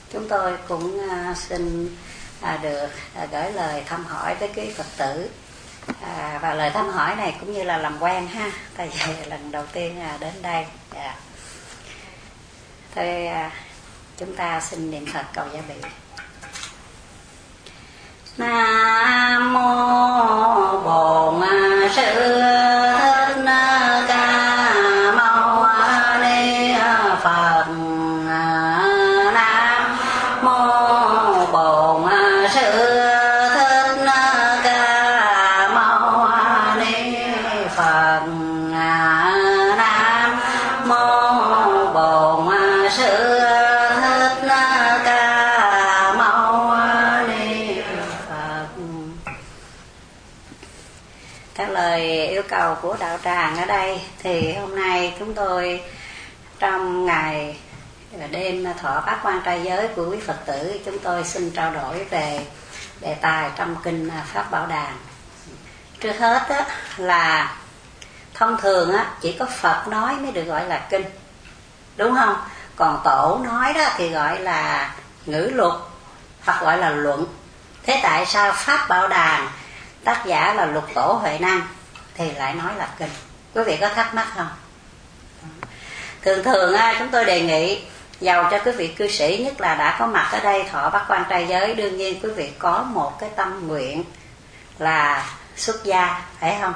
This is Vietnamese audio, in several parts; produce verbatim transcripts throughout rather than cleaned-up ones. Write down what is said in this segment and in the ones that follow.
Chúng tôi cũng uh, xin uh, được uh, gửi lời thăm hỏi tới quý Phật tử. À, và lời thăm hỏi này cũng như là làm quen ha, tại vì lần đầu tiên à, đến đây. À. Thôi à, chúng ta xin niệm Phật cầu gia bị. Nam mô Bổn Sư Thích Ca Mâu Ni Phật. Nam mô Bổn Sư cầu của đạo tràng ở đây. Thì hôm nay chúng tôi trong ngày đêm thọ bát quan trai giới của quý Phật tử, chúng tôi xin trao đổi về đề tài trong kinh Pháp Bảo Đàn. Trước hết á, là thông thường á, chỉ có Phật nói mới được gọi là kinh, đúng không? Còn tổ nói đó thì gọi là ngữ luật hoặc gọi là luận. Thế tại sao Pháp Bảo Đàn tác giả là Lục Tổ Huệ Năng thì lại nói là kinh? Quý vị có thắc mắc không? Thường thường chúng tôi đề nghị dầu cho quý vị cư sĩ, nhất là đã có mặt ở đây thọ bát quan trai giới, đương nhiên quý vị có một cái tâm nguyện là xuất gia, phải không?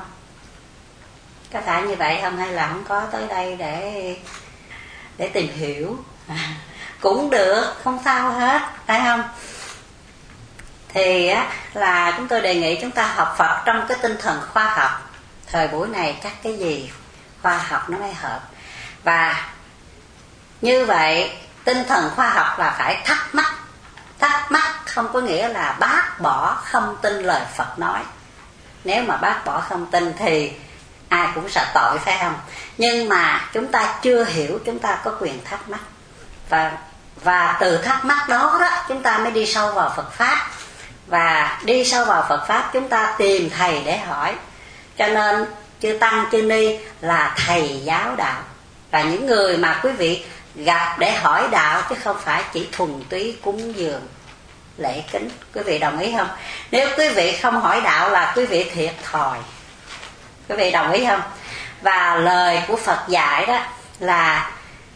Có phải như vậy không? Hay là không có tới đây để để tìm hiểu? Cũng được, không sao hết, phải không? Thì á, là chúng tôi đề nghị chúng ta học Phật trong cái tinh thần khoa học. Thời buổi này chắc cái gì khoa học nó mới hợp. Và như vậy tinh thần khoa học là phải thắc mắc. Thắc mắc không có nghĩa là bác bỏ không tin lời Phật nói. Nếu mà bác bỏ không tin thì ai cũng sợ tội, phải không? Nhưng mà chúng ta chưa hiểu, chúng ta có quyền thắc mắc. Và, và từ thắc mắc đó, đó chúng ta mới đi sâu vào Phật Pháp. Và đi sâu vào Phật Pháp chúng ta tìm thầy để hỏi. Cho nên chư Tăng chư Ni là thầy giáo đạo. Và những người mà quý vị gặp để hỏi đạo, chứ không phải chỉ thuần túy cúng dường lễ kính. Quý vị đồng ý không? Nếu quý vị không hỏi đạo là quý vị thiệt thòi. Quý vị đồng ý không? Và lời của Phật dạy đó là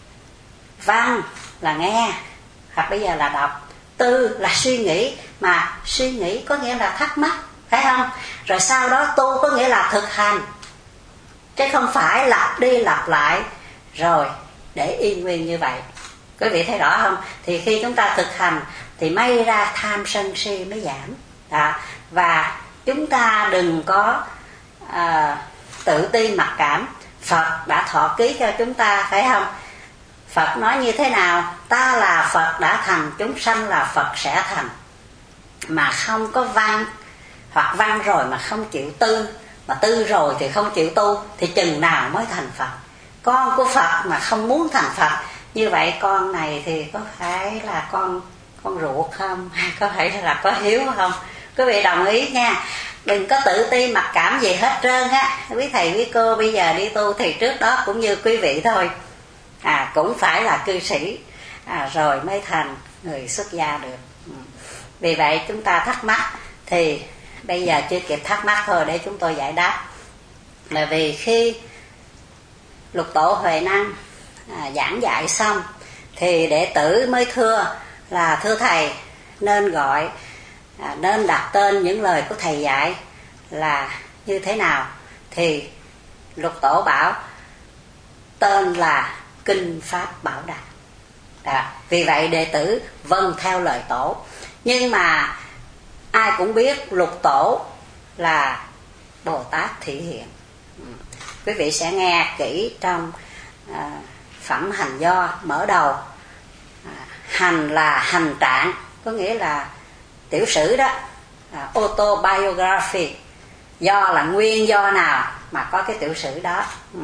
văn là nghe, hoặc bây giờ là đọc. Tư là suy nghĩ, mà suy nghĩ có nghĩa là thắc mắc, phải không? Rồi sau đó tu có nghĩa là thực hành, chứ không phải lặp đi lặp lại rồi để yên nguyên như vậy. Quý vị thấy rõ không? Thì khi chúng ta thực hành thì may ra tham sân si mới giảm đó. Và chúng ta đừng có à, tự ti mặc cảm. Phật đã thọ ký cho chúng ta, phải không? Phật nói như thế nào? Ta là Phật đã thành, chúng sanh là Phật sẽ thành. Mà không có văn, hoặc văn rồi mà không chịu tư, mà tư rồi thì không chịu tu, thì chừng nào mới thành Phật? Con của Phật mà không muốn thành Phật, như vậy con này thì có phải là con con ruột không? Hay có phải là có hiếu không? Quý vị đồng ý nha. Đừng có tự ti mặc cảm gì hết trơn á. Quý thầy quý cô bây giờ đi tu thì trước đó cũng như quý vị thôi, à, cũng phải là cư sĩ, à, rồi mới thành người xuất gia được. Ừ. Vì vậy chúng ta thắc mắc thì bây giờ chưa kịp thắc mắc thôi, để chúng tôi giải đáp. Là vì khi Lục Tổ Huệ Năng à, giảng dạy xong thì đệ tử mới thưa là thưa thầy, nên gọi à, nên đặt tên những lời của thầy dạy là như thế nào? Thì Lục Tổ bảo tên là Kinh Pháp Bảo Đàn. Đó. Vì vậy đệ tử vâng theo lời tổ. Nhưng mà ai cũng biết Lục Tổ là Bồ Tát Thị Hiện. Ừ. Quý vị sẽ nghe kỹ trong à, phẩm hành do mở đầu. À, hành là hành trạng, có nghĩa là tiểu sử đó, à, autobiography. Do là nguyên do nào mà có cái tiểu sử đó. Ừ.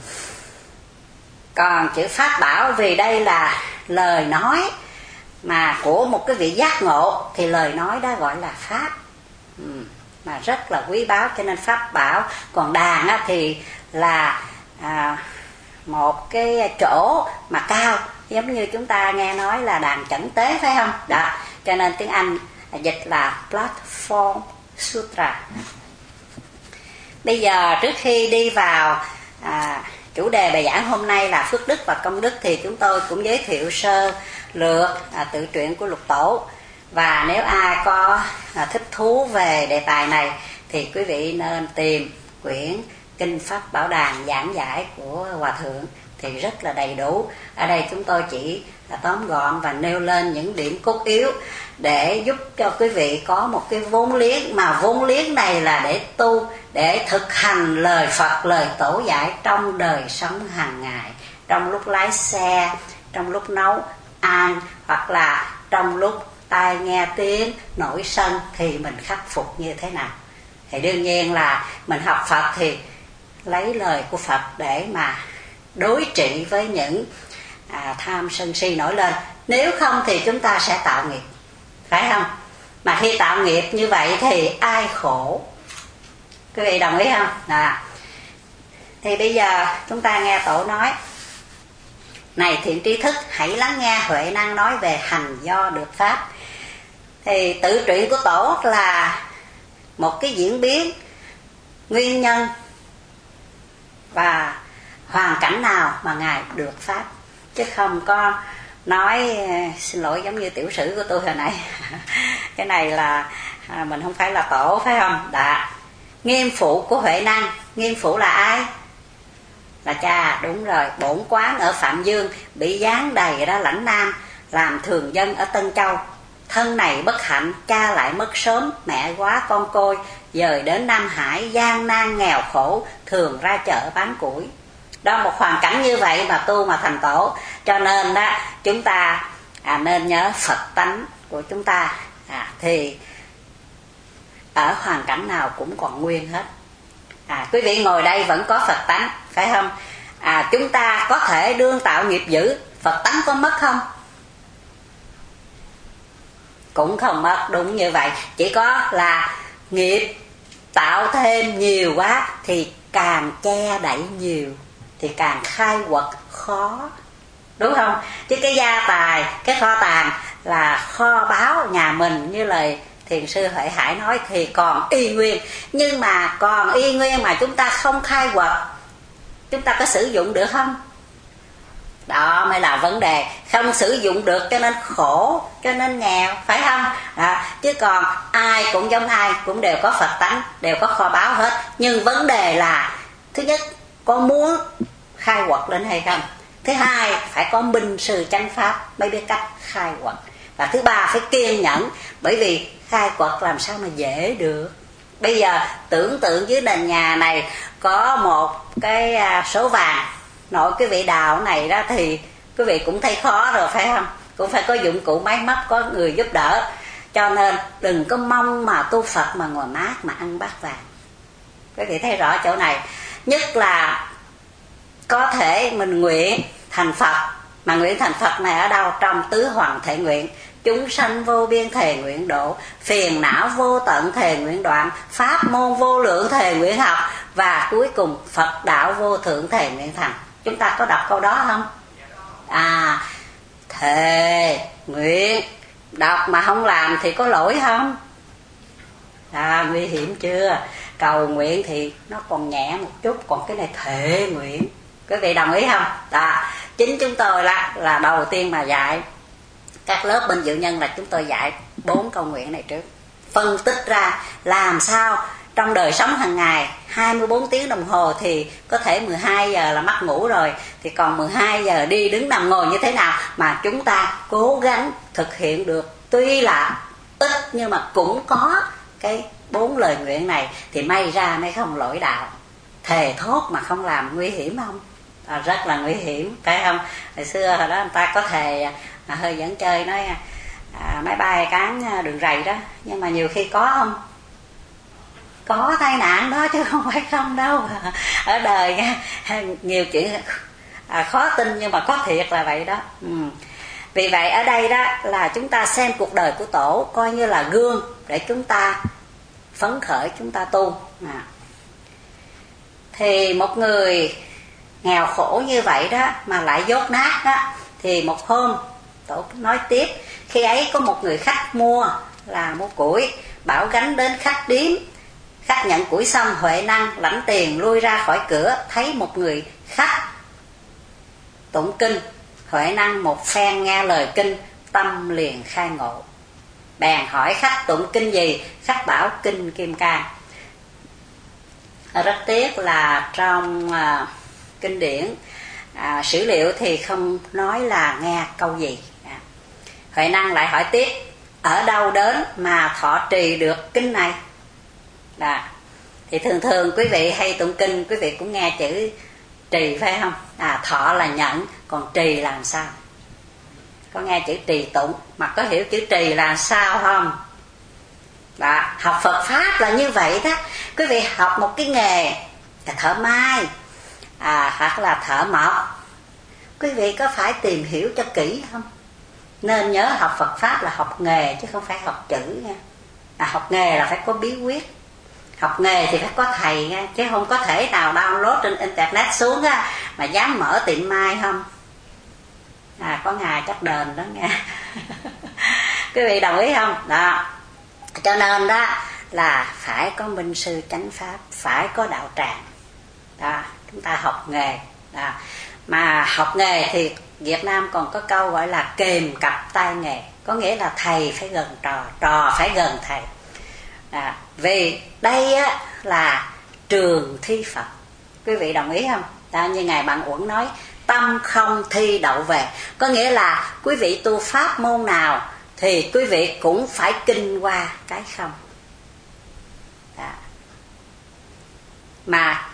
Còn chữ Pháp Bảo vì đây là lời nói mà của một cái vị giác ngộ, thì lời nói đó gọi là Pháp, ừ, mà rất là quý báu, cho nên Pháp Bảo. Còn đàn á, thì là à, một cái chỗ mà cao, giống như chúng ta nghe nói là đàn chẩn tế, phải không? Đó, cho nên tiếng Anh dịch là Platform Sutra. Bây giờ trước khi đi vào à, chủ đề bài giảng hôm nay là phước đức và công đức, thì chúng tôi cũng giới thiệu sơ lược à, tự truyện của Lục Tổ. Và nếu ai có à, thích thú về đề tài này thì quý vị nên tìm quyển Kinh Pháp Bảo Đàn giảng giải của Hòa Thượng thì rất là đầy đủ. Ở đây chúng tôi chỉ à, tóm gọn và nêu lên những điểm cốt yếu để giúp cho quý vị có một cái vốn liếng, mà vốn liếng này là để tu, để thực hành lời Phật, lời Tổ dạy trong đời sống hàng ngày, trong lúc lái xe, trong lúc nấu ăn, hoặc là trong lúc tai nghe tiếng nổi sân thì mình khắc phục như thế nào. Thì đương nhiên là mình học Phật thì lấy lời của Phật để mà đối trị với những à, tham sân si nổi lên. Nếu không thì chúng ta sẽ tạo nghiệp, phải không? Mà khi tạo nghiệp như vậy thì ai khổ? Quý vị đồng ý không? À. Thì bây giờ chúng ta nghe Tổ nói: này thiện tri thức, hãy lắng nghe Huệ Năng nói về hành do được pháp. Thì tự truyện của Tổ là một cái diễn biến, nguyên nhân và hoàn cảnh nào mà Ngài được pháp, chứ không có nói, xin lỗi, giống như tiểu sử của tôi hồi nãy. Cái này là à, mình không phải là Tổ, phải không? Đã. Nghiêm phụ của Huệ Năng. Nghiêm phụ là ai? Là cha, đúng rồi. Bổn quán ở Phạm Dương, bị giáng đầy ra lãnh Nam, làm thường dân ở Tân Châu. Thân này bất hạnh, cha lại mất sớm, mẹ quá con côi, dời đến Nam Hải, gian nan nghèo khổ, thường ra chợ bán củi. Đó, một hoàn cảnh như vậy mà tu mà thành Tổ. Cho nên đó, chúng ta à, nên nhớ Phật tánh của chúng ta à, thì ở hoàn cảnh nào cũng còn nguyên hết. À, quý vị ngồi đây vẫn có Phật tánh, phải không? À, chúng ta có thể đương tạo nghiệp dữ, Phật tánh có mất không? Cũng không mất, đúng như vậy. Chỉ có là nghiệp tạo thêm nhiều quá thì càng che đậy nhiều thì càng khai quật khó, đúng không? Chứ cái gia tài, cái kho tàng là kho báu nhà mình, như lời Thiền sư Huệ Hải nói, thì còn y nguyên. Nhưng mà còn y nguyên mà chúng ta không khai quật, chúng ta có sử dụng được không? Đó mới là vấn đề. Không sử dụng được cho nên khổ, cho nên nghèo, phải không? Đó. Chứ còn ai cũng giống ai, cũng đều có Phật tánh, đều có kho báu hết. Nhưng vấn đề là thứ nhất, có muốn khai quật lên hay không? Thứ hai, phải có minh sư chánh pháp mới biết cách khai quật. Và thứ ba, phải kiên nhẫn. Bởi vì khai quật làm sao mà dễ được. Bây giờ tưởng tượng dưới nền nhà này có một cái số vàng, nội cái vị đào này đó thì quý vị cũng thấy khó rồi, phải không? Cũng phải có dụng cụ máy móc, có người giúp đỡ. Cho nên đừng có mong mà tu Phật mà ngồi mát mà ăn bát vàng. Quý vị thấy rõ chỗ này. Nhất là có thể mình nguyện thành Phật. Mà nguyện thành Phật này ở đâu? Trong tứ hoàng thể nguyện. Chúng sanh vô biên thề nguyện độ, phiền não vô tận thề nguyện đoạn, pháp môn vô lượng thề nguyện học, và cuối cùng Phật đạo vô thượng thề nguyện thành. Chúng ta có đọc câu đó không? À, thề nguyện, đọc mà không làm thì có lỗi không? À, nguy hiểm chưa? Cầu nguyện thì nó còn nhẹ một chút, còn cái này thề nguyện. Quý vị đồng ý không? À, chính chúng tôi là, là đầu tiên mà dạy các lớp bên dự nhân là chúng tôi dạy bốn câu nguyện này trước, phân tích ra làm sao trong đời sống hàng ngày hai mươi bốn tiếng đồng hồ thì có thể mười hai giờ là mắc ngủ rồi, thì còn mười hai giờ đi đứng nằm ngồi như thế nào mà chúng ta cố gắng thực hiện được. Tuy là ít nhưng mà cũng có cái bốn lời nguyện này thì may ra mới không lỗi đạo. Thề thốt mà không làm nguy hiểm không? À, rất là nguy hiểm, phải không? Hồi xưa hồi đó người ta có thề à, hơi dẫn chơi nói à, máy bay cán đường rầy đó, nhưng mà nhiều khi có không? Có tai nạn đó chứ không phải không đâu. Ở đời nha, nhiều chuyện à, khó tin nhưng mà có thiệt là vậy đó. Ừ. Vì vậy ở đây đó là chúng ta xem cuộc đời của Tổ coi như là gương để chúng ta phấn khởi, chúng ta tu. À. Thì một người nghèo khổ như vậy đó mà lại dốt nát đó, thì một hôm Tổ nói tiếp, khi ấy có một người khách mua là mua củi, bảo gánh đến khách điếm. Khách nhận củi xong, Huệ Năng lãnh tiền lui ra khỏi cửa, thấy một người khách tụng kinh. Huệ Năng một phen nghe lời kinh, tâm liền khai ngộ. Bèn hỏi khách tụng kinh gì? Khách bảo kinh Kim Cang. Rất tiếc là trong uh, kinh điển uh, sử liệu thì không nói là nghe câu gì. à. Huệ Năng lại hỏi tiếp, ở đâu đến mà thọ trì được kinh này? Là thì thường thường quý vị hay tụng kinh, quý vị cũng nghe chữ trì phải không? À, thọ là nhận, còn trì là làm sao? Có nghe chữ trì tụng mà có hiểu chữ trì là sao không? Đó, học Phật Pháp là như vậy đó. Quý vị học một cái nghề là thợ may à, hoặc là thợ mộc, quý vị có phải tìm hiểu cho kỹ không? Nên nhớ học Phật Pháp là học nghề chứ không phải học chữ nha. À, học nghề là phải có bí quyết. Học nghề thì phải có thầy nha, chứ không có thể nào download trên internet xuống á, mà dám mở tiệm may không? À, có ngày chắc đền đó nha. Quý vị đồng ý không? Đó. Cho nên đó là phải có minh sư chánh pháp, phải có đạo tràng. Đó, chúng ta học nghề. Đó. Mà học nghề thì Việt Nam còn có câu gọi là kềm cặp tay nghề, có nghĩa là thầy phải gần trò, trò phải gần thầy. Đó. Vì đây á, là trường thi Phật. Quý vị đồng ý không? Đó, như Ngài Bạn Uẩn nói, tâm không thi đậu về, có nghĩa là quý vị tu pháp môn nào thì quý vị cũng phải kinh qua cái không. Đó. Mà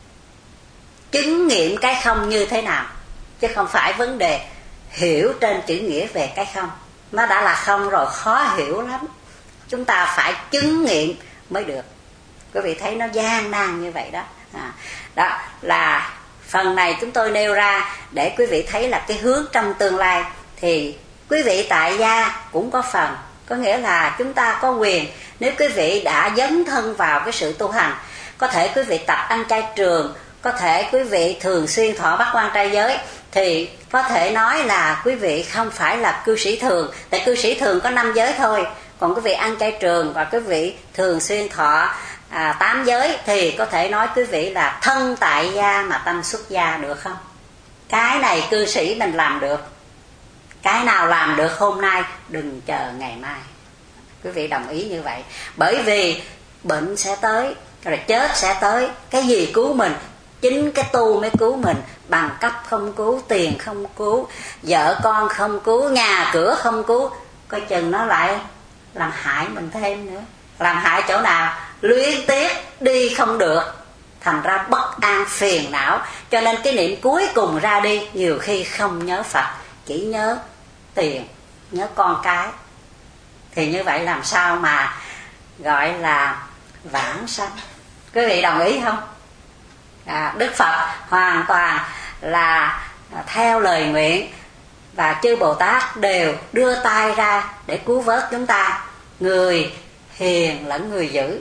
chứng nghiệm cái không như thế nào, chứ không phải vấn đề hiểu trên chữ nghĩa về cái không. Nó đã là không rồi, khó hiểu lắm. Chúng ta phải chứng nghiệm mới được. Quý vị thấy nó gian nan như vậy đó. À, đó là phần này chúng tôi nêu ra để quý vị thấy là cái hướng trong tương lai. Thì quý vị tại gia cũng có phần, có nghĩa là chúng ta có quyền. Nếu quý vị đã dấn thân vào cái sự tu hành, có thể quý vị tập ăn chay trường, có thể quý vị thường xuyên thọ bát quan trai giới, thì có thể nói là quý vị không phải là cư sĩ thường. Tại cư sĩ thường có năm giới thôi, còn quý vị ăn chay trường và quý vị thường xuyên thọ à, tám giới thì có thể nói quý vị là thân tại gia mà tâm xuất gia, được không? Cái này cư sĩ mình làm được. Cái nào làm được hôm nay đừng chờ ngày mai. Quý vị đồng ý như vậy. Bởi vì bệnh sẽ tới, rồi chết sẽ tới. Cái gì cứu mình? Chính cái tu mới cứu mình. Bằng cấp không cứu, tiền không cứu, vợ con không cứu, nhà cửa không cứu, coi chừng nó lại làm hại mình thêm nữa. Làm hại chỗ nào? Luyến tiếc, đi không được, thành ra bất an phiền não. Cho nên cái niệm cuối cùng ra đi nhiều khi không nhớ Phật, chỉ nhớ tiền, nhớ con cái. Thì như vậy làm sao mà gọi là vãng sanh? Quý vị đồng ý không? À, Đức Phật hoàn toàn là theo lời nguyện, và chư Bồ Tát đều đưa tay ra để cứu vớt chúng ta, người hiền lẫn người dữ.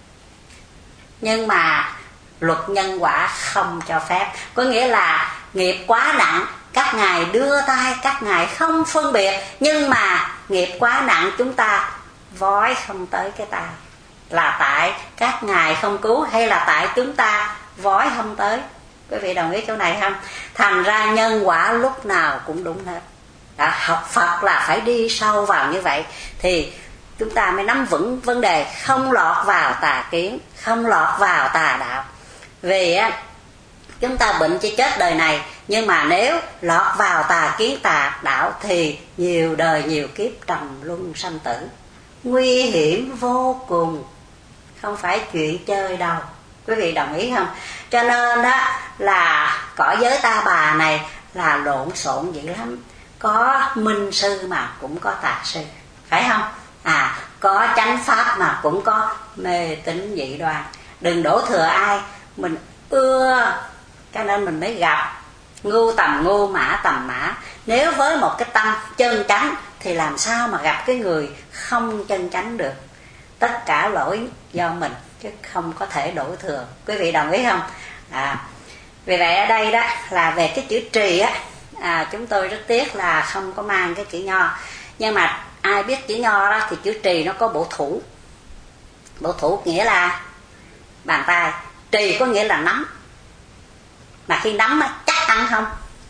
Nhưng mà luật nhân quả không cho phép, có nghĩa là nghiệp quá nặng, các ngài đưa tay, các ngài không phân biệt. Nhưng mà nghiệp quá nặng chúng ta vói không tới cái tay, là tại các ngài không cứu hay là tại chúng ta vói không tới? Quý vị đồng ý chỗ này không? Thành ra nhân quả lúc nào cũng đúng hết. Đã, học Phật là phải đi sâu vào như vậy thì chúng ta mới nắm vững vấn đề, không lọt vào tà kiến, không lọt vào tà đạo. Vì á, chúng ta bệnh chỉ chết đời này, nhưng mà nếu lọt vào tà kiến tà đạo thì nhiều đời nhiều kiếp trầm luân sanh tử, nguy hiểm vô cùng, không phải chuyện chơi đâu. Quý vị đồng ý không? Cho nên đó là cõi giới ta bà này là lộn xộn dữ lắm. Có minh sư mà cũng có tà sư, phải không? À, có chánh pháp mà cũng có mê tín dị đoan. Đừng đổ thừa ai, mình ưa cho nên mình mới gặp. Ngu tầm ngu, mã tầm mã. Nếu với một cái tâm chân chánh thì làm sao mà gặp cái người không chân chánh được? Tất cả lỗi do mình chứ không có thể đổ thừa. Quý vị đồng ý không? À, vì vậy ở đây đó là về cái chữ trì á, à, chúng tôi rất tiếc là không có mang cái chữ nho. Nhưng mà ai biết chữ nho đó thì chữ trì nó có bộ thủ. Bộ thủ nghĩa là bàn tay, trì có nghĩa là nắm. Mà khi nắm á, chắc ăn không?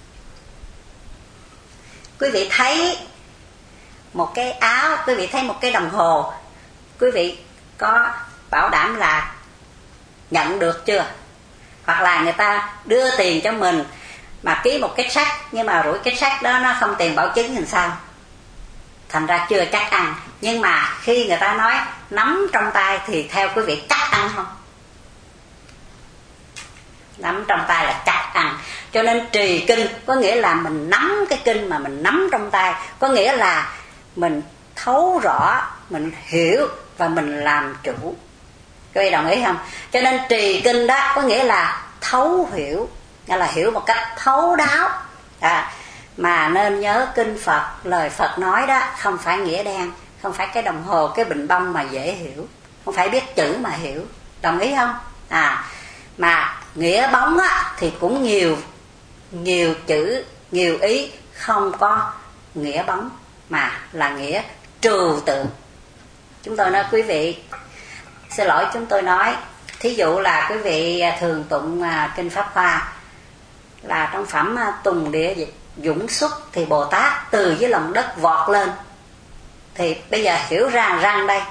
Quý vị thấy một cái áo, quý vị thấy một cái đồng hồ, quý vị có bảo đảm là nhận được chưa? Hoặc là người ta đưa tiền cho mình mà ký một cái sách, nhưng mà rủi cái sách đó nó không tiền bảo chứng thì sao? Thành ra chưa chắc ăn. Nhưng mà khi người ta nói nắm trong tay thì theo quý vị chắc ăn không? Nắm trong tay là chắc ăn. Cho nên trì kinh có nghĩa là mình nắm cái kinh mà mình nắm trong tay, có nghĩa là mình thấu rõ, mình hiểu và mình làm chủ. Quý vị đồng ý không? Cho nên trì kinh đó có nghĩa là thấu hiểu, nghĩa là hiểu một cách thấu đáo. À, mà nên nhớ kinh Phật, lời Phật nói đó không phải nghĩa đen, không phải cái đồng hồ, cái bình bông mà dễ hiểu, không phải biết chữ mà hiểu. Đồng ý không? À, mà nghĩa bóng á, thì cũng nhiều nhiều chữ, nhiều ý, không có nghĩa bóng mà là nghĩa trừu tượng. Chúng tôi nói quý vị, xin lỗi chúng tôi nói, thí dụ là quý vị thường tụng kinh Pháp Hoa, là trong phẩm Tùng Địa Dũng Xuất thì Bồ Tát từ dưới lòng đất vọt lên. Thì bây giờ hiểu ra răng đây,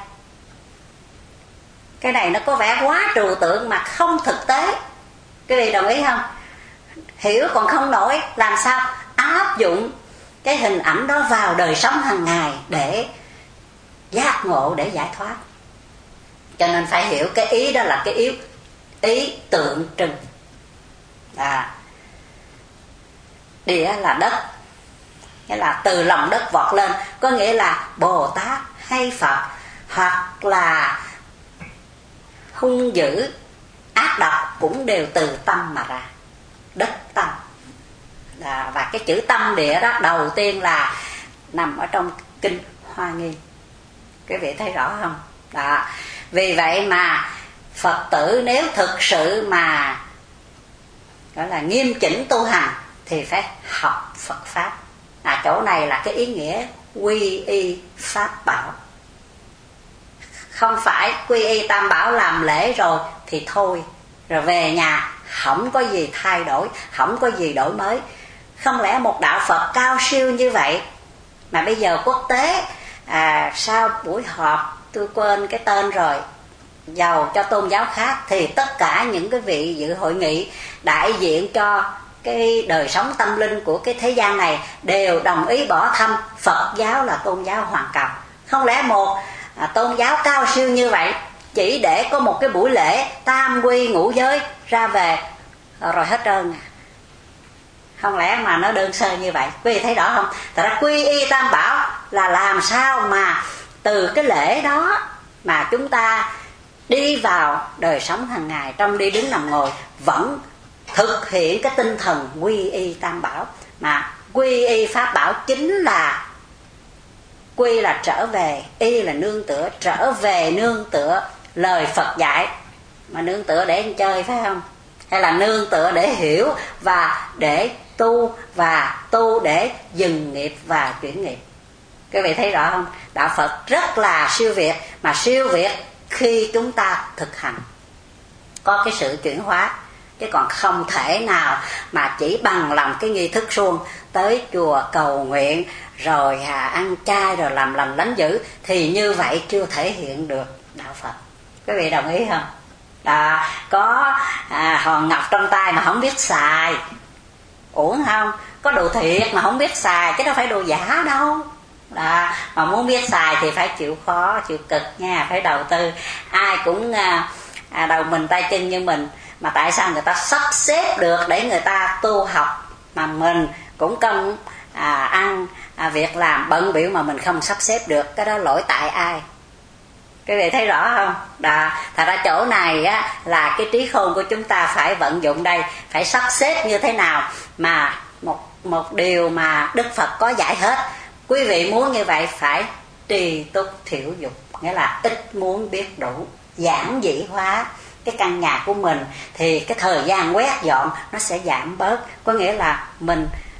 cái này nó có vẻ quá trừu tượng mà không thực tế. Quý vị đồng ý không? Hiểu còn không nổi, làm sao áp dụng cái hình ảnh đó vào đời sống hàng ngày để giác ngộ, để giải thoát. Cho nên phải hiểu cái ý đó là cái ý, ý tượng trưng. À, địa là đất, nghĩa là từ lòng đất vọt lên, có nghĩa là Bồ Tát hay Phật hoặc là hung dữ ác độc cũng đều từ tâm mà ra, đất tâm. À, và cái chữ tâm địa đó đầu tiên là nằm ở trong kinh Hoa Nghiêm. Quý vị thấy rõ không? Đó. Vì vậy mà Phật tử nếu thực sự mà gọi là nghiêm chỉnh tu hành thì phải học Phật Pháp. À, chỗ này là cái ý nghĩa quy y Pháp Bảo. Không phải quy y Tam Bảo làm lễ rồi thì thôi, rồi về nhà không có gì thay đổi, không có gì đổi mới. Không lẽ một đạo Phật cao siêu như vậy mà bây giờ quốc tế, à, sau buổi họp tôi quên cái tên rồi, giàu cho tôn giáo khác, thì tất cả những cái vị dự hội nghị đại diện cho cái đời sống tâm linh của cái thế gian này đều đồng ý bỏ thăm Phật giáo là tôn giáo hoàn cầu. Không lẽ một à, tôn giáo cao siêu như vậy chỉ để có một cái buổi lễ tam quy ngũ giới ra về rồi hết trơn à? Không lẽ mà nó đơn sơ như vậy? Quý vị thấy rõ không? Thật ra quy y Tam Bảo là làm sao mà từ cái lễ đó mà chúng ta đi vào đời sống hàng ngày, trong đi đứng nằm ngồi vẫn thực hiện cái tinh thần quy y Tam Bảo. Mà quy y Pháp Bảo chính là quy là trở về, y là nương tựa, trở về nương tựa lời Phật dạy. Mà nương tựa để ăn chơi phải không? Hay là nương tựa để hiểu và để tu, và tu để dừng nghiệp và chuyển nghiệp. Quý vị thấy rõ không? Đạo Phật rất là siêu việt, mà siêu việt khi chúng ta thực hành có cái sự chuyển hóa. Chứ còn không thể nào mà chỉ bằng làm cái nghi thức suông, tới chùa cầu nguyện rồi à, ăn chay rồi làm lành lánh dữ, thì như vậy chưa thể hiện được đạo Phật. Quý vị đồng ý không? Đó, có à, hòn ngọc trong tay mà không biết xài, uổng không? Có đồ thiệt mà không biết xài, chứ đâu phải đồ giả đâu. Đó, mà muốn biết xài thì phải chịu khó, chịu cực nha, phải đầu tư. Ai cũng à, à, đầu mình tay chân như mình, mà tại sao người ta sắp xếp được để người ta tu học, mà mình cũng công à, ăn à, việc làm bận bịu mà mình không sắp xếp được? Cái đó lỗi tại ai? Quý vị thấy rõ không? Đó, thật ra chỗ này á, là cái trí khôn của chúng ta phải vận dụng đây, phải sắp xếp như thế nào mà một, một điều mà Đức Phật có giải hết. Quý vị muốn như vậy phải trì túc thiểu dục, nghĩa là ít muốn biết đủ, giản dị hóa cái căn nhà của mình, thì cái thời gian quét dọn nó sẽ giảm bớt. Có nghĩa là mình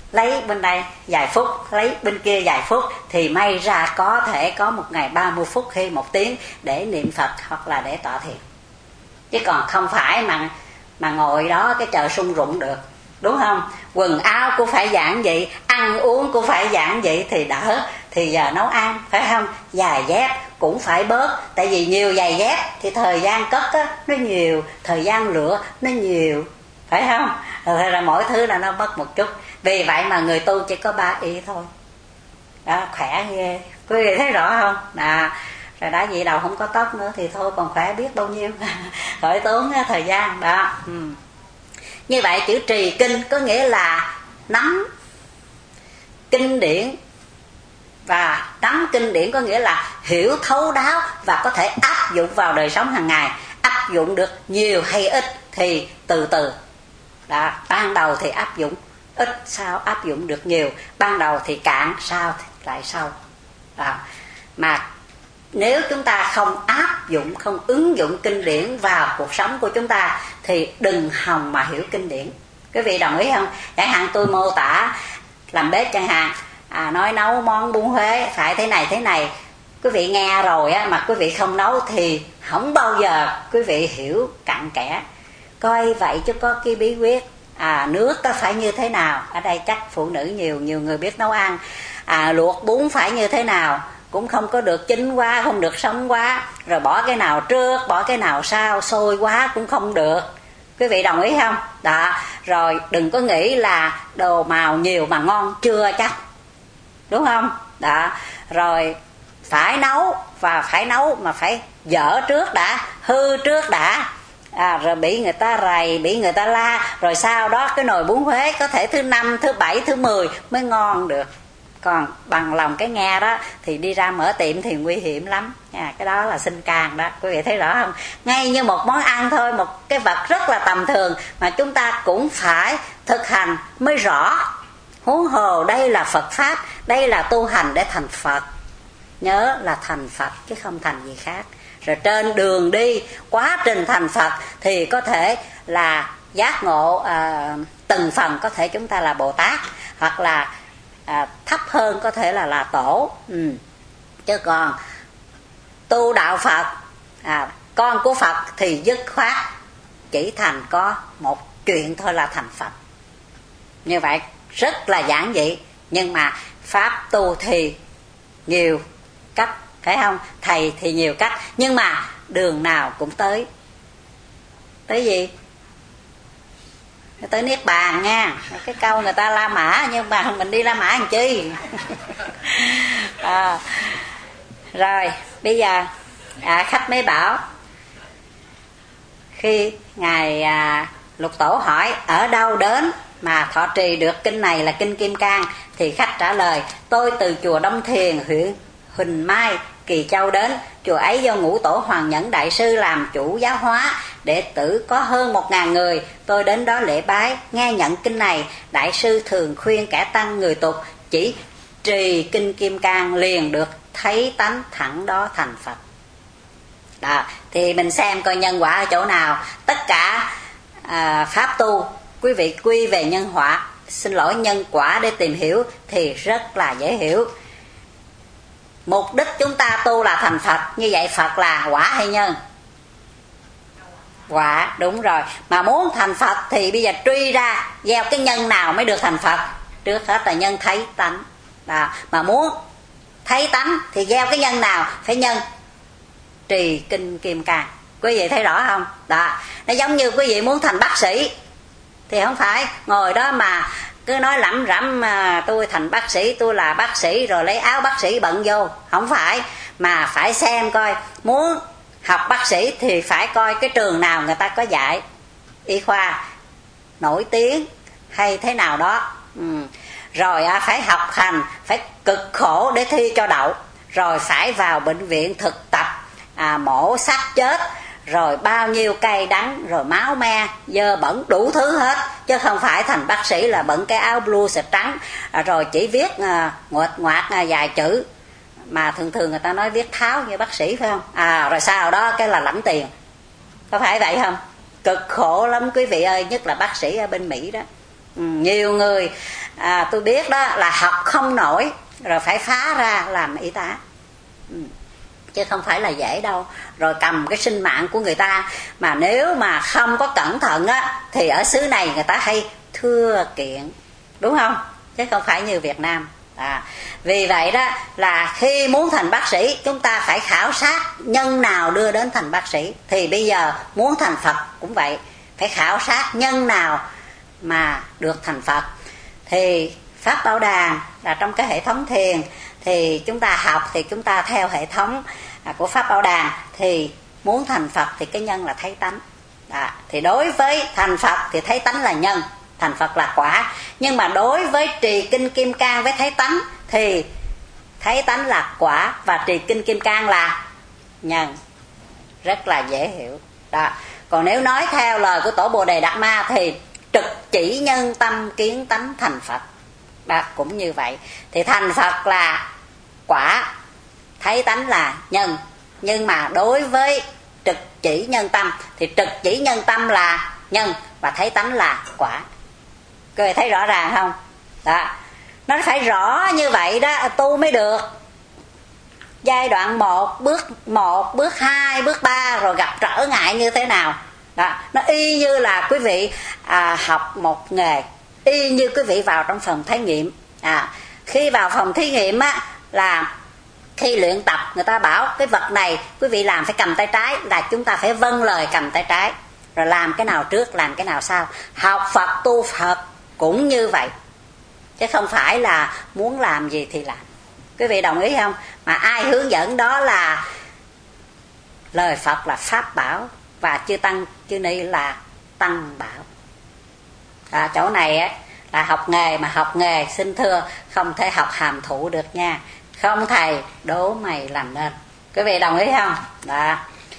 lấy bên đây vài phút, lấy bên kia vài phút, thì may ra có thể có một ngày ba mươi phút hay một tiếng để niệm Phật hoặc là để tọa thiền. Chứ còn không phải mà mà ngồi đó cái trời sung rụng được, đúng không? Quần áo cũng phải giản dị, ăn uống cũng phải giản dị thì đỡ. Thì giờ nấu ăn, phải không? Giày dép cũng phải bớt, tại vì nhiều giày dép thì thời gian cất á, nó nhiều, thời gian lựa nó nhiều, phải không? Rồi là mỗi thứ là nó mất một chút. Vì vậy mà người tu chỉ có ba y thôi đó, khỏe ghê. Quý vị thấy rõ không? À, rồi đã vậy đầu không có tóc nữa thì thôi còn khỏe biết bao nhiêu. Khỏi tốn thời gian đó. Ừ. Như vậy chữ trì kinh có nghĩa là nắm kinh điển, và nắm kinh điển có nghĩa là hiểu thấu đáo và có thể áp dụng vào đời sống hàng ngày. Áp dụng được nhiều hay ít thì từ từ đó. Ban đầu thì áp dụng ít, sau áp dụng được nhiều. Ban đầu thì cạn, sau thì lại sâu đó. Mà nếu chúng ta không áp dụng, không ứng dụng kinh điển vào cuộc sống của chúng ta thì đừng hòng mà hiểu kinh điển. Quý vị đồng ý không? Chẳng hạn tôi mô tả làm bếp chẳng hạn, à, nói nấu món bún Huế phải thế này thế này, quý vị nghe rồi á, mà quý vị không nấu thì không bao giờ quý vị hiểu cặn kẽ. Coi vậy chứ có cái bí quyết. À, nước có phải như thế nào? Ở đây chắc phụ nữ nhiều, nhiều người biết nấu ăn. À, luộc bún phải như thế nào? Cũng không có được chín quá, không được sống quá. Rồi bỏ cái nào trước, bỏ cái nào sau, sôi quá cũng không được. Quý vị đồng ý không? Đó. Rồi đừng có nghĩ là đồ màu nhiều mà ngon, chưa chắc, đúng không? Đó. Rồi phải nấu, và phải nấu mà phải dở trước đã, hư trước đã. À, rồi bị người ta rầy, bị người ta la, rồi sau đó cái nồi bún Huế có thể thứ năm, thứ bảy, thứ mười mới ngon được. Còn bằng lòng cái nghe đó thì đi ra mở tiệm thì nguy hiểm lắm. À, cái đó là sinh càng đó, quý vị thấy rõ không? Ngay như một món ăn thôi, một cái vật rất là tầm thường mà chúng ta cũng phải thực hành mới rõ. Huống hồ đây là Phật Pháp, đây là tu hành để thành Phật. Nhớ là thành Phật chứ không thành gì khác. Rồi trên đường đi, quá trình thành Phật thì có thể là giác ngộ à, từng phần, có thể chúng ta là Bồ Tát, hoặc là à, thấp hơn có thể là là Tổ. Ừ. Chứ còn tu đạo Phật, à, con của Phật thì dứt khoát chỉ thành có một chuyện thôi là thành Phật. Như vậy rất là giản dị, nhưng mà pháp tu thì nhiều cách, phải không? Thầy thì nhiều cách, nhưng mà đường nào cũng tới tới gì? Tới Niết Bàn nha. Cái câu người ta La Mã, nhưng mà mình đi La Mã làm chi? À, rồi bây giờ à, khách mới bảo, khi ngài à, Lục Tổ hỏi ở đâu đến mà thọ trì được kinh này là kinh Kim Cang, thì khách trả lời: tôi từ chùa Đông Thiền, huyện Huỳnh Mai, Kỳ Châu đến. Chùa ấy do Ngũ Tổ Hoàng Nhẫn Đại Sư làm chủ giáo hóa, đệ tử có hơn một ngàn người. Tôi đến đó lễ bái, nghe nhận kinh này. Đại sư thường khuyên kẻ tăng người tục chỉ trì kinh Kim Cang liền được thấy tánh thẳng đó thành Phật. Đó, thì mình xem coi nhân quả ở chỗ nào. Tất cả à, pháp tu, quý vị quy về nhân quả, xin lỗi nhân quả để tìm hiểu thì rất là dễ hiểu. Mục đích chúng ta tu là thành Phật. Như vậy Phật là quả hay nhân? Quả, đúng rồi. Mà muốn thành Phật thì bây giờ truy ra gieo cái nhân nào mới được thành Phật. Trước hết là nhân thấy tánh đó. Mà muốn thấy tánh thì gieo cái nhân nào? Phải nhân trì kinh Kim Cang. Quý vị thấy rõ không? Đó. Nó giống như quý vị muốn thành bác sĩ thì không phải ngồi đó mà cứ nói lẩm rẩm mà tôi thành bác sĩ, tôi là bác sĩ, rồi lấy áo bác sĩ bận vô. Không phải, mà phải xem coi muốn học bác sĩ thì phải coi cái trường nào người ta có dạy y khoa nổi tiếng hay thế nào đó. Ừ. Rồi à, phải học hành, phải cực khổ để thi cho đậu, rồi phải vào bệnh viện thực tập à, mổ xác chết, rồi bao nhiêu cay đắng, rồi máu me, dơ bẩn, đủ thứ hết. Chứ không phải thành bác sĩ là bận cái áo blue sạch trắng, rồi chỉ viết à, ngoệt ngoạc à, vài chữ, mà thường thường người ta nói viết tháo như bác sĩ, phải không? À, rồi sau đó cái là lãnh tiền. Có phải vậy không? Cực khổ lắm quý vị ơi, nhất là bác sĩ ở bên Mỹ đó. Ừ, nhiều người à, tôi biết đó là học không nổi rồi phải phá ra làm y tá, ừ. chứ không phải là dễ đâu. Rồi cầm cái sinh mạng của người ta mà nếu mà không có cẩn thận á thì ở xứ này người ta hay thưa kiện, đúng không, chứ không phải như Việt Nam. À, vì vậy đó là khi muốn thành bác sĩ chúng ta phải khảo sát nhân nào đưa đến thành bác sĩ. Thì bây giờ muốn thành Phật cũng vậy, phải khảo sát nhân nào mà được thành Phật. Thì Pháp Bảo Đàn là trong cái hệ thống thiền thì chúng ta học thì chúng ta theo hệ thống của Pháp Bảo Đàn. Thì muốn thành Phật thì cái nhân là thấy tánh. À, thì đối với thành Phật thì thấy tánh là nhân, thành Phật là quả. Nhưng mà đối với trì kinh Kim Cang với thấy tánh thì thấy tánh là quả và trì kinh Kim Cang là nhân. Rất là dễ hiểu đó. Còn nếu nói theo lời của Tổ Bồ Đề Đạt Ma thì trực chỉ nhân tâm kiến tánh thành Phật đó, cũng như vậy. Thì thành Phật là quả, thấy tánh là nhân. Nhưng mà đối với trực chỉ nhân tâm thì trực chỉ nhân tâm là nhân và thấy tánh là quả. Các bạn thấy rõ ràng không? Đó. Nó phải rõ như vậy đó tu mới được. Giai đoạn một, bước một, bước hai, bước ba rồi gặp trở ngại như thế nào. Đó. Nó y như là quý vị à, học một nghề, y như quý vị vào trong phòng thí nghiệm. À, khi vào phòng thí nghiệm á là khi luyện tập người ta bảo cái vật này quý vị làm phải cầm tay trái, là chúng ta phải vâng lời cầm tay trái. Rồi làm cái nào trước làm cái nào sau. Học Phật tu Phật cũng như vậy, chứ không phải là muốn làm gì thì làm. Quý vị đồng ý không? Mà ai hướng dẫn đó là lời Phật là Pháp Bảo và chư Tăng chư Ni là Tăng Bảo. À, chỗ này á là học nghề, mà học nghề xin thưa không thể học hàm thụ được nha. Không thầy đố mày làm nên. Quý vị đồng ý không? Đó.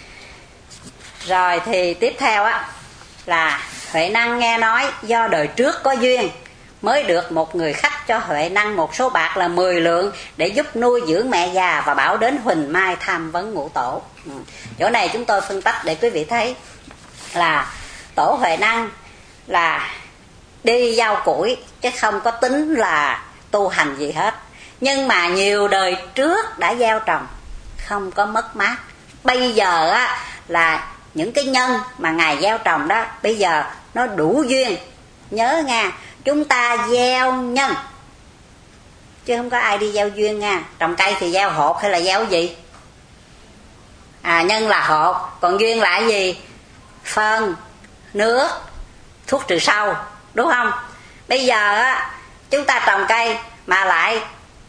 Rồi thì tiếp theo á là Huệ Năng nghe nói do đời trước có duyên mới được một người khách cho Huệ Năng một số bạc là mười lượng để giúp nuôi dưỡng mẹ già và bảo đến Huỳnh Mai tham vấn ngũ tổ. Ừ. Chỗ này chúng tôi phân tách để quý vị thấy là tổ Huệ Năng là đi giao củi chứ không có tính là tu hành gì hết. Nhưng mà nhiều đời trước đã gieo trồng, không có mất mát. Bây giờ á là những cái nhân mà Ngài gieo trồng đó bây giờ nó đủ duyên. Nhớ nha, chúng ta gieo nhân chứ không có ai đi gieo duyên nha. Trồng cây thì gieo hột hay là gieo gì? À, nhân là hột, còn duyên là gì? Phân, nước, thuốc trừ sâu, đúng không? Bây giờ á chúng ta trồng cây mà lại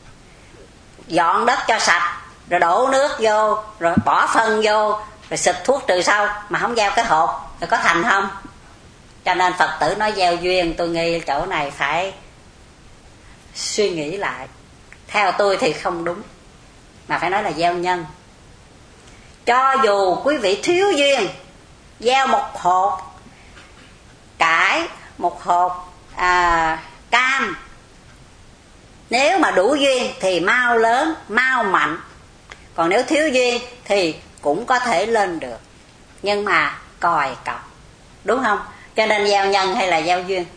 dọn đất cho sạch, rồi đổ nước vô, rồi bỏ phân vô, rồi xịt thuốc trừ sâu mà không gieo cái hột, rồi có thành không? Cho nên Phật tử nói gieo duyên, tôi nghĩ chỗ này phải suy nghĩ lại. Theo tôi thì không đúng, mà phải nói là gieo nhân. Cho dù quý vị thiếu duyên, gieo một hột cải, một hột à, cam, nếu mà đủ duyên thì mau lớn, mau mạnh. Còn nếu thiếu duyên thì cũng có thể lên được, nhưng mà còi cọc, đúng không? Cho nên gieo nhân hay là gieo duyên?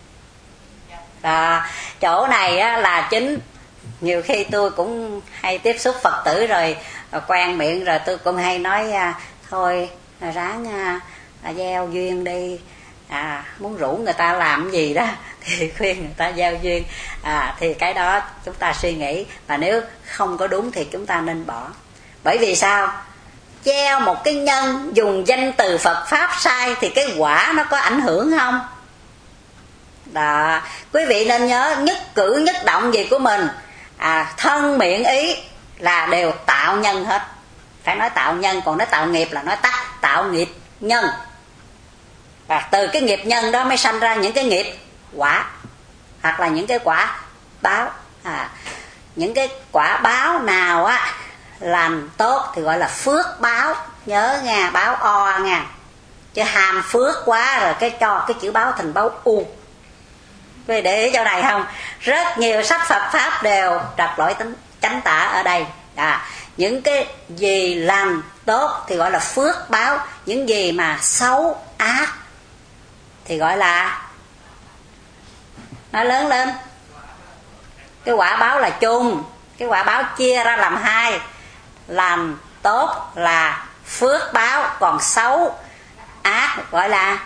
À, chỗ này á, là chính nhiều khi tôi cũng hay tiếp xúc Phật tử rồi, rồi quen miệng rồi tôi cũng hay nói à, thôi ráng à, gieo duyên đi. À, muốn rủ người ta làm gì đó thì khuyên người ta gieo duyên. À, thì cái đó chúng ta suy nghĩ, và nếu không có đúng thì chúng ta nên bỏ. Bởi vì sao? Gieo một cái nhân dùng danh từ Phật Pháp sai thì cái quả nó có ảnh hưởng không? Đó. Quý vị nên nhớ nhất cử nhất động gì của mình, à, thân miệng ý là đều tạo nhân hết. Phải nói tạo nhân, còn nói tạo nghiệp là nói tắt, tạo nghiệp nhân. Và từ cái nghiệp nhân đó mới sanh ra những cái nghiệp quả, hoặc là những cái quả báo. À, những cái quả báo nào á làm tốt thì gọi là phước báo. Nhớ nha, báo o nha, chứ ham phước quá rồi cái cho cái chữ báo thành báo u. Quý vị để ý chỗ này không? Rất nhiều sách Phật Pháp đều trật lỗi tính chánh tả ở đây. À, những cái gì làm tốt thì gọi là phước báo, những gì mà xấu ác thì gọi là, nói lớn lên, Cái quả báo là chung, cái quả báo chia ra làm hai. Làm tốt là phước báo, còn xấu ác gọi là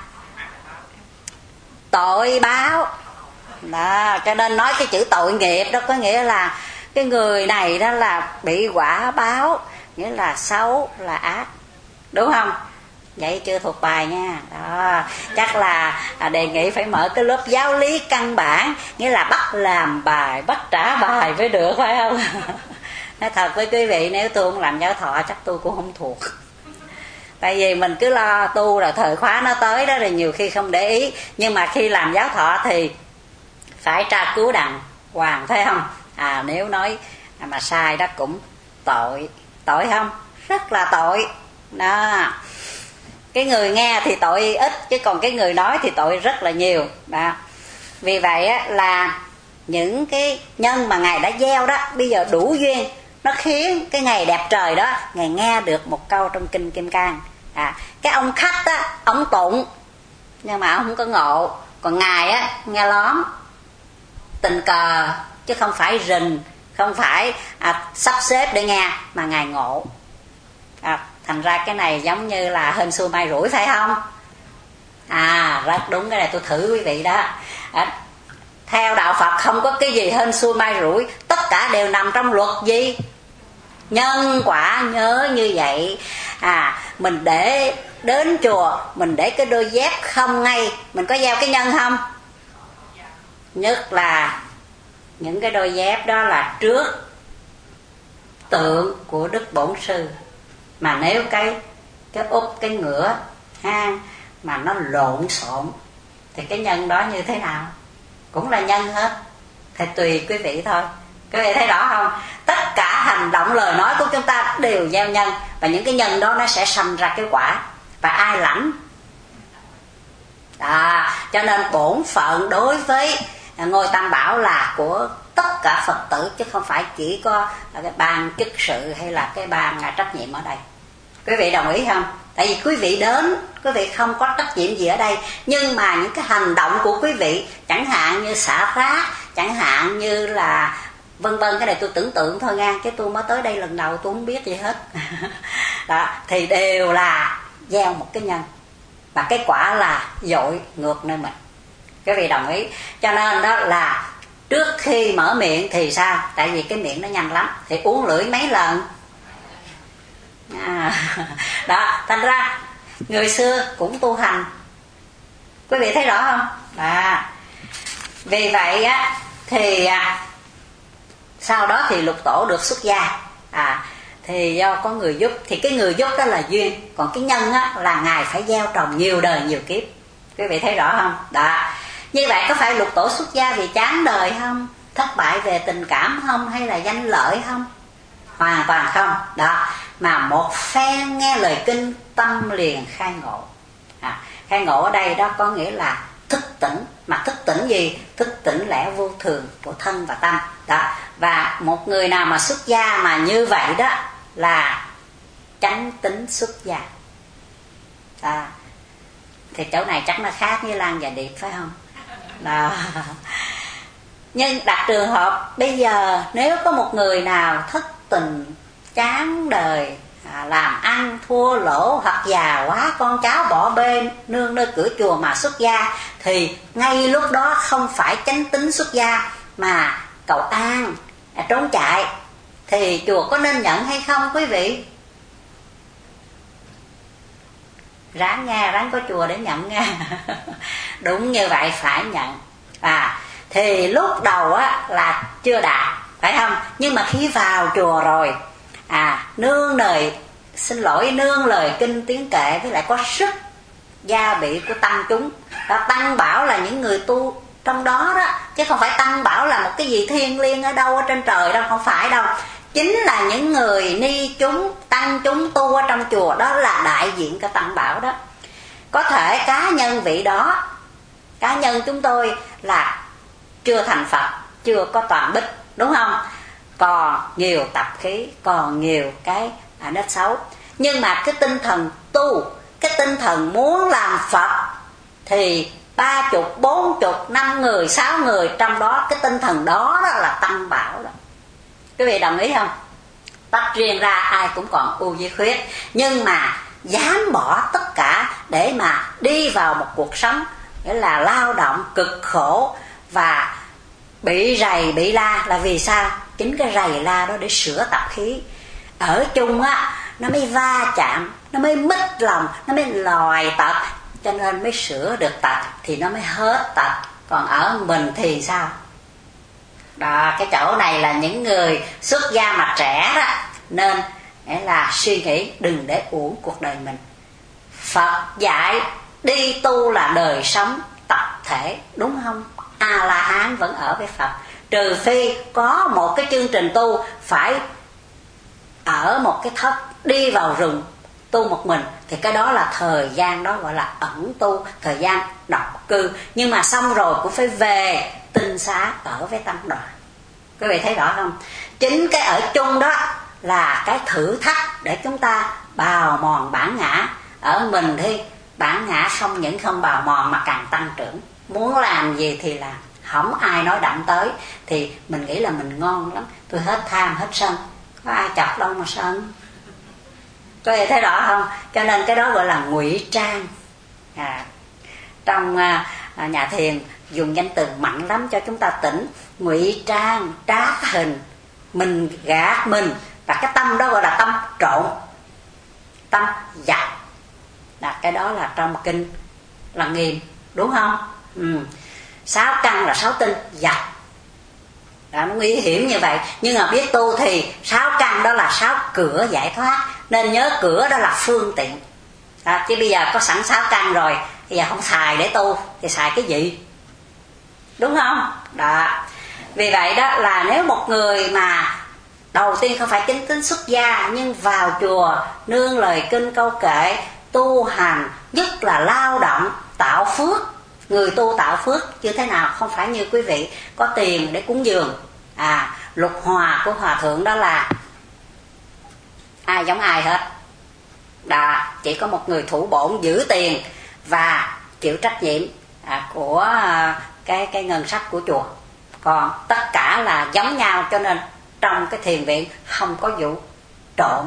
tội báo. Đó, cho nên nói cái chữ tội nghiệp đó có nghĩa là cái người này đó là bị quả báo, nghĩa là xấu là ác, đúng không? Vậy chưa thuộc bài nha. Đó, chắc là đề nghị phải mở cái lớp giáo lý căn bản, nghĩa là bắt làm bài, bắt trả bài mới được, phải không? Nói thật với quý vị, nếu tôi không làm giáo thọ chắc tôi cũng không thuộc. Tại vì mình cứ lo tu là thời khóa nó tới đó rồi nhiều khi không để ý. Nhưng mà khi làm giáo thọ thì phải tra cứu đàng hoàng, phải không? À, nếu nói mà sai đó cũng tội. Tội không? Rất là tội. Đó. Cái người nghe thì tội ít, chứ còn cái người nói thì tội rất là nhiều. Đó. Vì vậy á, là những cái nhân mà Ngài đã gieo đó, bây giờ đủ duyên, nó khiến cái ngày đẹp trời đó Ngài nghe được một câu trong Kinh Kim Cang. À, cái ông khách á, ông tụng nhưng mà ông không có ngộ. Còn Ngài á, nghe lóm tình cờ, chứ không phải rình, không phải à, sắp xếp để nghe, mà Ngài ngộ. À, thành ra cái này giống như là hên xui may rủi, phải không? À, rất đúng, cái này tôi thử quý vị đó. À, theo đạo Phật không có cái gì hên xui may rủi, tất cả đều nằm trong luật gì? Nhân quả. Nhớ như vậy. À, mình để đến chùa, mình để cái đôi dép không ngay, mình có gieo cái nhân không? Nhất là những cái đôi dép đó là trước tượng của Đức Bổn Sư. Mà nếu cái cái úp, cái ngựa ha, mà nó lộn xộn thì cái nhân đó như thế nào? Cũng là nhân hết. Thì tùy quý vị thôi. Quý vị thấy rõ không? Tất cả hành động lời nói của chúng ta đều gieo nhân, và những cái nhân đó nó sẽ sanh ra cái quả. Và ai lãnh? À, cho nên bổn phận đối với ngôi Tam Bảo là của tất cả Phật tử, chứ không phải chỉ có cái ban chức sự hay là cái ban trách nhiệm ở đây. Quý vị đồng ý không? Tại vì quý vị đến, quý vị không có trách nhiệm gì ở đây, nhưng mà những cái hành động của quý vị, chẳng hạn như xả rác, chẳng hạn như là vân vân, cái này tôi tưởng tượng thôi nha, chứ tôi mới tới đây lần đầu tôi không biết gì hết. Đó, thì đều là gieo một cái nhân, và cái quả là dội ngược nơi mình. Quý vị đồng ý? Cho nên đó là trước khi mở miệng thì sao? Tại vì cái miệng nó nhanh lắm, thì uống lưỡi mấy lần. À, đó, thành ra người xưa cũng tu hành. Quý vị thấy rõ không? À, vì vậy á thì à, sau đó thì Lục Tổ được xuất gia. À, thì do có người giúp, thì cái người giúp đó là duyên, còn cái nhân á là Ngài phải gieo trồng nhiều đời nhiều kiếp. Quý vị thấy rõ không? Đó. Như vậy có phải Lục Tổ xuất gia vì chán đời không? Thất bại về tình cảm không? Hay là danh lợi không? Hoàn toàn không. Đó. Mà một phen nghe lời kinh, tâm liền khai ngộ. À, khai ngộ ở đây đó có nghĩa là thức tỉnh. Mà thức tỉnh gì? Thức tỉnh lẽ vô thường của thân và tâm. Đó. Và một người nào mà xuất gia mà như vậy đó là chánh tính xuất gia. À, thì chỗ này chắc nó khác với Lan và Điệp, phải không? Đó. Nhưng đặt trường hợp bây giờ nếu có một người nào thất tình, chán đời, à, làm ăn thua lỗ, hoặc già quá con cháu bỏ bê nương nơi cửa chùa mà xuất gia, thì ngay lúc đó không phải chánh tính xuất gia mà cầu an, à, trốn chạy, thì chùa có nên nhận hay không quý vị? Ráng nghe, ráng có chùa để nhận nghe. Đúng như vậy, phải nhận. À, thì lúc đầu á là chưa đạt, phải không? Nhưng mà khi vào chùa rồi, à, nương lời, xin lỗi, nương lời kinh tiếng kệ, với lại có sức gia bị của tăng chúng. Và tăng bảo là những người tu trong đó đó, chứ không phải tăng bảo là một cái gì thiêng liêng ở đâu ở trên trời đâu, không phải đâu. Chính là những người ni chúng, tăng chúng tu ở trong chùa, đó là đại diện của tăng bảo đó. Có thể cá nhân vị đó, cá nhân chúng tôi là chưa thành Phật, chưa có toàn bích, đúng không? Còn nhiều tập khí, còn nhiều cái à, nết xấu. Nhưng mà cái tinh thần tu, cái tinh thần muốn làm Phật thì ba chục, bốn chục, năm người, sáu người, trong đó cái tinh thần đó, đó là Tăng Bảo đó. Quý vị đồng ý không? Tách riêng ra ai cũng còn ưu với khuyết, nhưng mà dám bỏ tất cả để mà đi vào một cuộc sống nghĩa là lao động cực khổ và bị rầy bị la. Là vì sao? Chính cái rầy la đó để sửa tập khí. Ở chung á nó mới va chạm, nó mới mít lòng, nó mới lòi tật, cho nên mới sửa được tật thì nó mới hết tật. Còn ở mình thì sao? Đó, cái chỗ này là những người xuất gia mà trẻ đó, nên là suy nghĩ đừng để uổng cuộc đời mình. Phật dạy đi tu là đời sống tập thể, đúng không? A-la-hán vẫn ở với Phật, trừ phi có một cái chương trình tu phải ở một cái thất, đi vào rừng tu một mình, thì cái đó là thời gian đó gọi là ẩn tu, thời gian độc cư. Nhưng mà xong rồi cũng phải về tinh xá ở với tăng đoàn. Quý vị thấy rõ không? Chính cái ở chung đó là cái thử thách để chúng ta bào mòn bản ngã. Ở mình thì bản ngã không những không bào mòn mà càng tăng trưởng. Muốn làm gì thì làm, không ai nói động tới, thì mình nghĩ là mình ngon lắm, tôi hết tham hết sân. Có ai chọc đâu mà sân. Có thể thấy rõ không? Cho nên cái đó gọi là ngụy trang. à, Trong à, nhà thiền dùng danh từ mạnh lắm cho chúng ta tỉnh. Ngụy trang, trá hình, mình gạt mình. Và cái tâm đó gọi là tâm trộn, tâm giặc. Là cái đó là trong kinh là Nghiêm, đúng không? Ừ. Sáu căn là sáu tinh giặc. Đó, nó nguy hiểm như vậy. Nhưng mà biết tu thì sáu căn đó là sáu cửa giải thoát. Nên nhớ cửa đó là phương tiện. Đó, chứ bây giờ có sẵn sáu căn rồi, bây giờ không xài để tu thì xài cái gì? Đúng không? Đó. Vì vậy đó là nếu một người mà đầu tiên không phải chính tính xuất gia, nhưng vào chùa nương lời kinh câu kệ, tu hành, nhất là lao động tạo phước. Người tu tạo phước như thế nào? Không phải như quý vị có tiền để cúng dường. À, lục hòa của hòa thượng đó là ai giống ai hết. Đó, chỉ có một người thủ bổn giữ tiền và chịu trách nhiệm à, của à, cái cái ngân sách của chùa. Còn tất cả là giống nhau, cho nên trong cái thiền viện không có vụ trộn.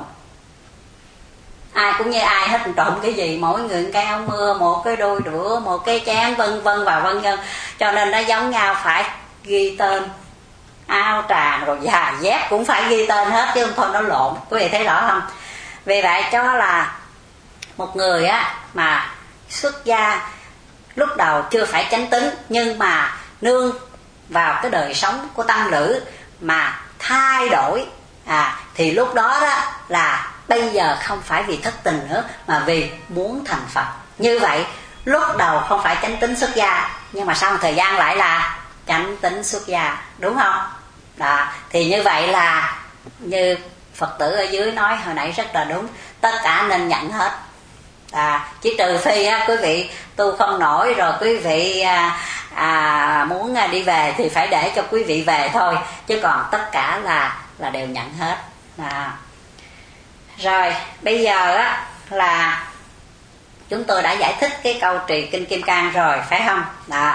Ai cũng như ai hết, trộn cái gì? Mỗi người một cái áo mưa, một cái đôi đũa, một cái chén, vân vân và vân vân. Cho nên nó giống nhau, phải ghi tên. Áo tràng rồi giày dép cũng phải ghi tên hết, chứ không thôi nó lộn. Quý vị thấy rõ không? Vì vậy cho là một người á mà xuất gia lúc đầu chưa phải chánh tín, nhưng mà nương vào cái đời sống của tăng nữ mà thay đổi à, thì lúc đó đó là bây giờ không phải vì thất tình nữa, mà vì muốn thành Phật. Như vậy lúc đầu không phải chánh tín xuất gia, nhưng mà sau một thời gian lại là chánh tín xuất gia, đúng không? Đó, thì như vậy là như Phật tử ở dưới nói hồi nãy rất là đúng, tất cả nên nhận hết. À, chỉ trừ phi á, quý vị tu không nổi rồi quý vị à, à, muốn đi về thì phải để cho quý vị về thôi, chứ còn tất cả là là đều nhận hết. À. Rồi bây giờ á là chúng tôi đã giải thích cái câu trì kinh Kim Cang rồi, phải không? Đó.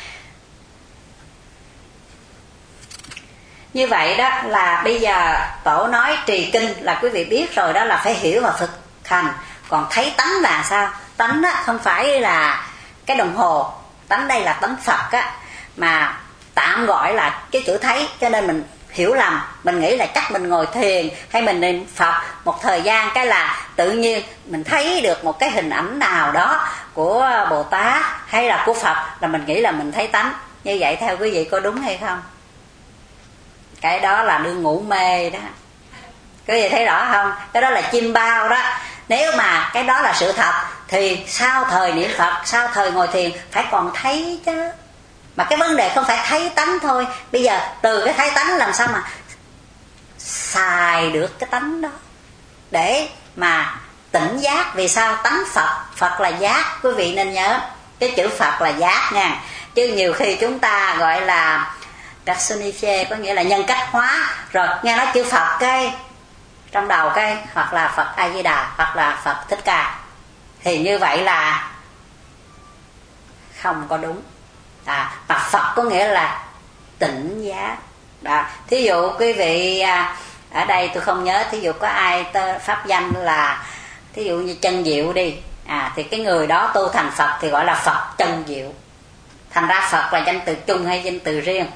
Như vậy đó là bây giờ tổ nói trì kinh là quý vị biết rồi, đó là phải hiểu và thực hành. Còn thấy tánh là sao? Tánh á, không phải là cái đồng hồ, tánh đây là tánh Phật á, mà tạm gọi là cái chữ thấy, cho nên mình hiểu lầm, mình nghĩ là chắc mình ngồi thiền hay mình niệm Phật một thời gian cái là tự nhiên mình thấy được một cái hình ảnh nào đó của Bồ Tát hay là của Phật là mình nghĩ là mình thấy tánh. Như vậy theo quý vị có đúng hay không? Cái đó là đương ngủ mê đó. Quý vị thấy rõ không? Cái đó là chim bao đó. Nếu mà cái đó là sự thật thì sau thời niệm Phật, sau thời ngồi thiền phải còn thấy chứ. Mà cái vấn đề không phải thấy tánh thôi. Bây giờ từ cái thấy tánh làm sao mà xài được cái tánh đó để mà tỉnh giác. Vì sao? Tánh Phật, Phật là giác. Quý vị nên nhớ cái chữ Phật là giác nha. Chứ nhiều khi chúng ta gọi là personifié, có nghĩa là nhân cách hóa. Rồi nghe nói chữ Phật cái trong đầu cái hoặc là Phật A Di Đà hoặc là Phật Thích Ca, thì như vậy là không có đúng. À, mà Phật có nghĩa là tỉnh giác. Đó. Thí dụ quý vị à, ở đây tôi không nhớ, thí dụ có ai tơ, pháp danh là thí dụ như Chân Diệu đi, à, thì cái người đó tu thành Phật thì gọi là Phật Chân Diệu. Thành ra Phật là danh từ chung hay danh từ riêng?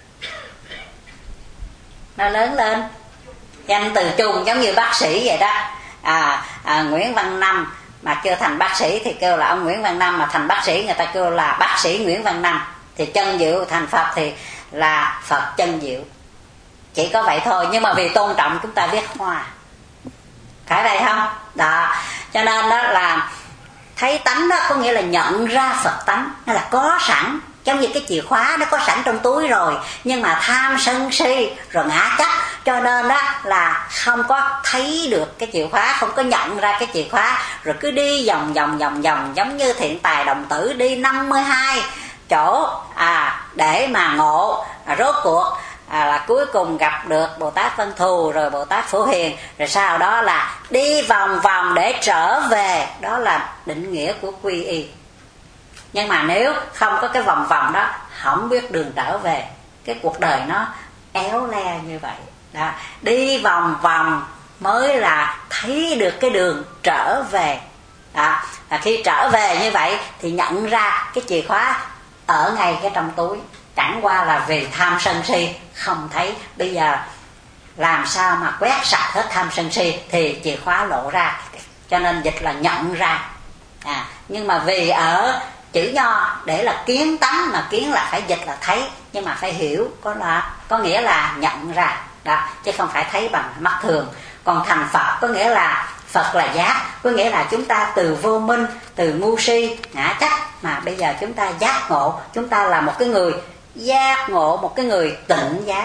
Nó lớn lên danh từ chung, giống như bác sĩ vậy đó. à, à, Nguyễn Văn Năm mà chưa thành bác sĩ thì kêu là ông Nguyễn Văn Năm, mà thành bác sĩ người ta kêu là bác sĩ Nguyễn Văn Năm. Thì Chân Diệu thành Phật thì là Phật Chân Diệu, chỉ có vậy thôi. Nhưng mà vì tôn trọng chúng ta viết Hoa, phải vậy không? Đó, cho nên đó là thấy tánh đó có nghĩa là nhận ra Phật tánh, nó là có sẵn, giống như cái chìa khóa nó có sẵn trong túi rồi, nhưng mà tham sân si rồi ngã chấp, cho nên đó là không có thấy được cái chìa khóa, không có nhận ra cái chìa khóa, rồi cứ đi vòng vòng vòng vòng giống như Thiện Tài Đồng Tử đi năm mươi hai chỗ à, để mà ngộ. À, rốt cuộc à, là cuối cùng gặp được Bồ Tát Vân Thù rồi Bồ Tát Phổ Hiền, rồi sau đó là đi vòng vòng để trở về. Đó là định nghĩa của quy y. Nhưng mà nếu không có cái vòng vòng đó, không biết đường trở về. Cái cuộc đời nó éo le như vậy đó. Đi vòng vòng mới là thấy được cái đường trở về đó. Và khi trở về như vậy thì nhận ra cái chìa khóa ở ngay cái trong túi, chẳng qua là vì tham sân si không thấy. Bây giờ làm sao mà quét sạch hết tham sân si thì chìa khóa lộ ra, cho nên dịch là nhận ra. À, nhưng mà vì ở chữ Nho để là kiến tánh, mà kiến là phải dịch là thấy, nhưng mà phải hiểu có là có nghĩa là nhận ra đó, chứ không phải thấy bằng mắt thường. Còn thành Phật có nghĩa là Phật là giác, có nghĩa là chúng ta từ vô minh, từ ngu si ngã chấp mà bây giờ chúng ta giác ngộ, chúng ta là một cái người giác ngộ, một cái người tỉnh giác,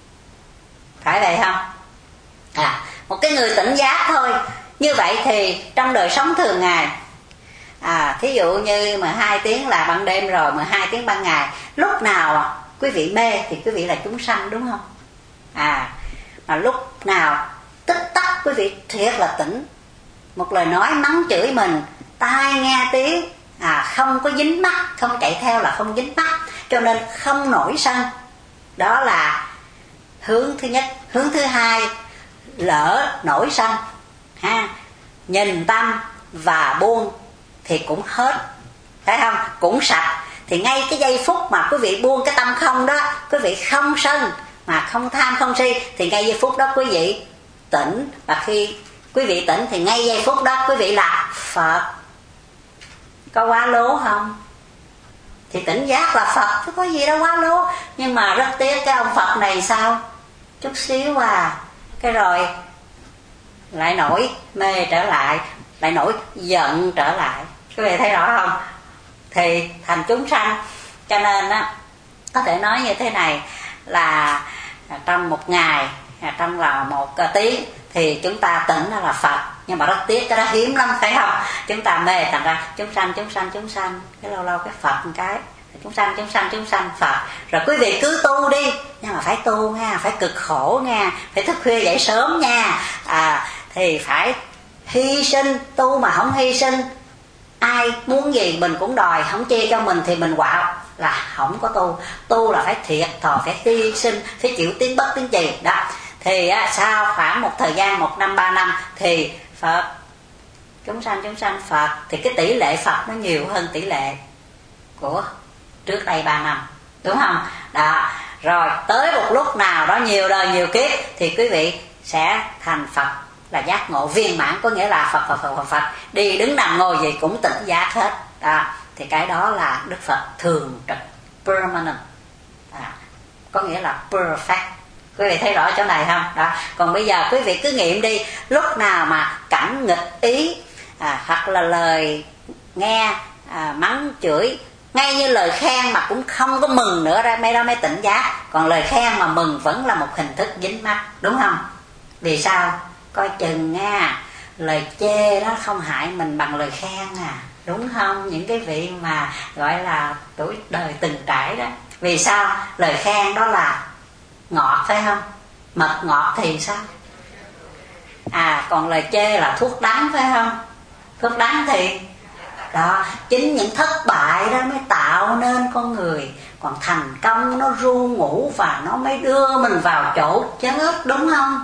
phải vậy không? À, một cái người tỉnh giác thôi. Như vậy thì trong đời sống thường ngày, à, thí dụ như mười hai tiếng là ban đêm rồi, mười hai tiếng ban ngày, lúc nào quý vị mê thì quý vị là chúng sanh, đúng không? À, mà lúc nào tích tắc quý vị thiệt là tỉnh. Một lời nói mắng chửi mình, tai nghe tiếng, à, không có dính mắt, không chạy theo là không dính mắt, cho nên không nổi sân. Đó là hướng thứ nhất. Hướng thứ hai, lỡ nổi sân ha, nhìn tâm và buông thì cũng hết, phải không? Cũng sạch. Thì ngay cái giây phút mà quý vị buông cái tâm không đó, quý vị không sân mà không tham không si, thì ngay giây phút đó quý vị tỉnh. Và khi quý vị tỉnh thì ngay giây phút đó quý vị là Phật. Có quá lố không? Thì tỉnh giác là Phật, chứ có gì đâu quá lố. Nhưng mà rất tiếc cái ông Phật này sao? Chút xíu à, cái rồi lại nổi mê trở lại, lại nổi giận trở lại. Quý vị thấy rõ không? Thì thành chúng sanh. Cho nên á, có thể nói như thế này là trong một ngày, trong là một tiếng thì chúng ta tỉnh là Phật. Nhưng mà rất tiếc cái đó hiếm lắm, phải không? Chúng ta mê thành ra chúng sanh, chúng sanh, chúng sanh, cái lâu lâu cái Phật một cái, chúng sanh, chúng sanh, chúng sanh, Phật. Rồi quý vị cứ tu đi, nhưng mà phải tu nha, phải cực khổ nha, phải thức khuya dậy sớm nha. À, thì phải hy sinh. Tu mà không hy sinh, ai muốn gì mình cũng đòi, không chia cho mình thì mình quạo, là không có tu. Tu là phải thiệt thòi, phải hy sinh, phải chịu tiếng bất tiếng chì đó. Thì á, sau khoảng một thời gian, một năm, ba năm thì Phật, chúng sanh, chúng sanh, Phật, thì cái tỷ lệ Phật nó nhiều hơn tỷ lệ của trước đây ba năm, đúng không? Đó. Rồi tới một lúc nào đó nhiều đời nhiều kiếp thì quý vị sẽ thành Phật, là giác ngộ viên mãn, có nghĩa là Phật, Phật, Phật, Phật, Phật, đi đứng nằm ngồi gì cũng tỉnh giác hết. Đó. Thì cái đó là Đức Phật thường trực, permanent, à, có nghĩa là perfect. Quý vị thấy rõ chỗ này không? Đó. Còn bây giờ quý vị cứ nghiệm đi, lúc nào mà cảnh nghịch ý, à, hoặc là lời nghe à, mắng chửi, ngay như lời khen mà cũng không có mừng nữa ra, mấy đó mới tỉnh giác. Còn lời khen mà mừng vẫn là một hình thức dính mắt, đúng không? Vì sao? Coi chừng nha, lời chê đó không hại mình bằng lời khen à, đúng không? Những cái vị mà gọi là tuổi đời từng trải đó. Vì sao? Lời khen đó là ngọt, phải không? Mật ngọt thì sao? À, còn lời chê là thuốc đắng, phải không? Thuốc đắng thì Đó, chính những thất bại đó mới tạo nên con người, còn thành công nó ru ngủ và nó mới đưa mình vào chỗ chết, đúng không?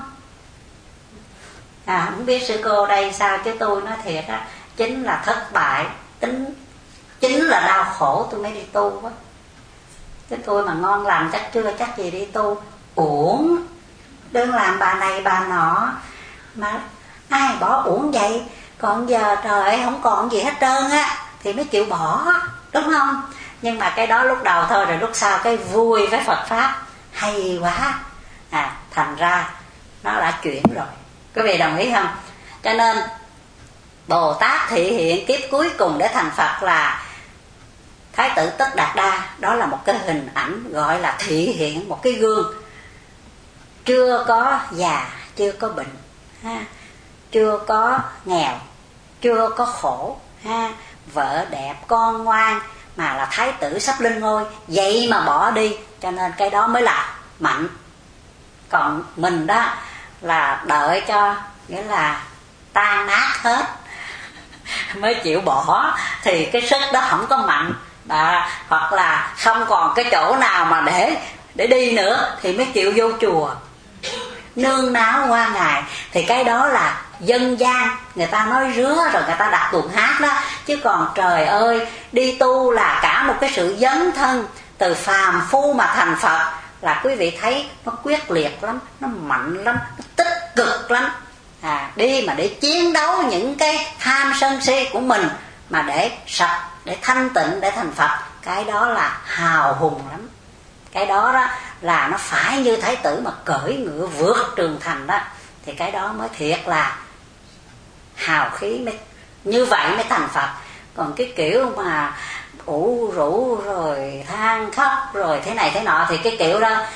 À, không biết sư cô đây sao chứ tôi nói thiệt á, chính là thất bại, tính chính là đau khổ tôi mới đi tu á. Chứ tôi mà ngon lành chắc chưa chắc gì đi tu. Uổng, đừng làm bà này bà nọ mà ai bỏ uổng vậy. Còn giờ trời ơi không còn gì hết trơn á thì mới chịu bỏ, đúng không? Nhưng mà cái đó lúc đầu thôi, rồi lúc sau cái vui với Phật Pháp hay quá, à, thành ra nó đã chuyển rồi. Quý vị đồng ý không? Cho nên Bồ Tát thị hiện kiếp cuối cùng để thành Phật là Thái tử Tất Đạt Đa. Đó là một cái hình ảnh gọi là thị hiện, một cái gương. Chưa có già, chưa có bệnh ha, chưa có nghèo, chưa có khổ ha, vợ đẹp, con ngoan, mà là thái tử sắp lên ngôi, vậy mà bỏ đi. Cho nên cái đó mới là mạnh. Còn mình đó là đợi cho, nghĩa là tan nát hết mới chịu bỏ, thì cái sức đó không có mạnh. Đó, hoặc là không còn cái chỗ nào mà để để đi nữa thì mới chịu vô chùa nương náo qua ngày. Thì cái đó là dân gian, người ta nói rứa rồi người ta đặt tuồng hát đó. Chứ còn trời ơi, đi tu là cả một cái sự dấn thân từ phàm phu mà thành Phật, là quý vị thấy nó quyết liệt lắm, nó mạnh lắm, nó tích cực lắm. À, đi mà để chiến đấu những cái tham sân si của mình, mà để sạch, để thanh tịnh, để thành Phật, cái đó là hào hùng lắm. Cái đó đó là nó phải như thái tử mà cởi ngựa vượt trường thành đó, thì cái đó mới thiệt là hào khí, mới như vậy mới thành Phật. Còn cái kiểu mà ủ rũ rồi than khóc rồi thế này thế nọ thì cái kiểu đó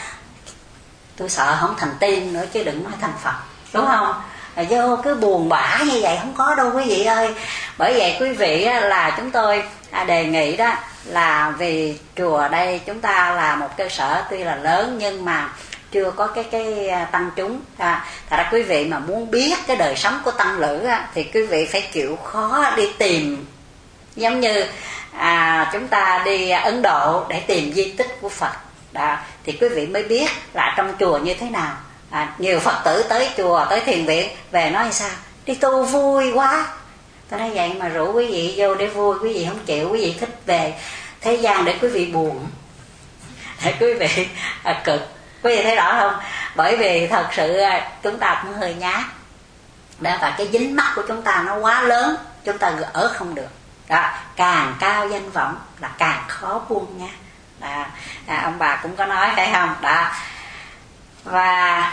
tôi sợ không thành tiên nữa, chứ đừng nói thành Phật, đúng không? Vô cứ buồn bã như vậy không có đâu quý vị ơi. Bởi vậy quý vị là chúng tôi đề nghị đó là vì chùa đây chúng ta là một cơ sở tuy là lớn nhưng mà chưa có cái cái tăng chúng. À, thật ra quý vị mà muốn biết cái đời sống của tăng lữ á, thì quý vị phải chịu khó đi tìm. Giống như à, chúng ta đi Ấn Độ để tìm di tích của Phật đó, thì quý vị mới biết là trong chùa như thế nào. À, nhiều Phật tử tới chùa, tới thiền viện về nói sao đi tu vui quá. Tôi nói vậy mà rủ quý vị vô để vui, quý vị không chịu, quý vị thích về thế gian để quý vị buồn, để quý vị à, cực. Quý vị thấy rõ không? Bởi vì thật sự chúng ta cũng hơi nhát đó, và cái dính mắc của chúng ta nó quá lớn, chúng ta gỡ không được đó. Càng cao danh vọng là càng khó buông nha đó. À, ông bà cũng có nói phải không đó. Và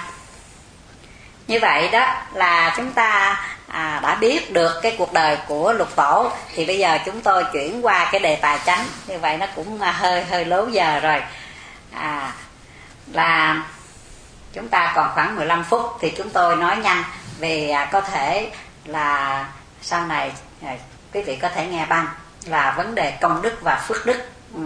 như vậy đó là chúng ta à, đã biết được cái cuộc đời của Lục Tổ. Thì bây giờ chúng tôi chuyển qua cái đề tài chánh. Như vậy nó cũng hơi hơi lố giờ rồi. À, là chúng ta còn khoảng mười lăm phút thì chúng tôi nói nhanh về à, có thể là sau này à, quý vị có thể nghe băng là vấn đề công đức và phước đức. Ừ.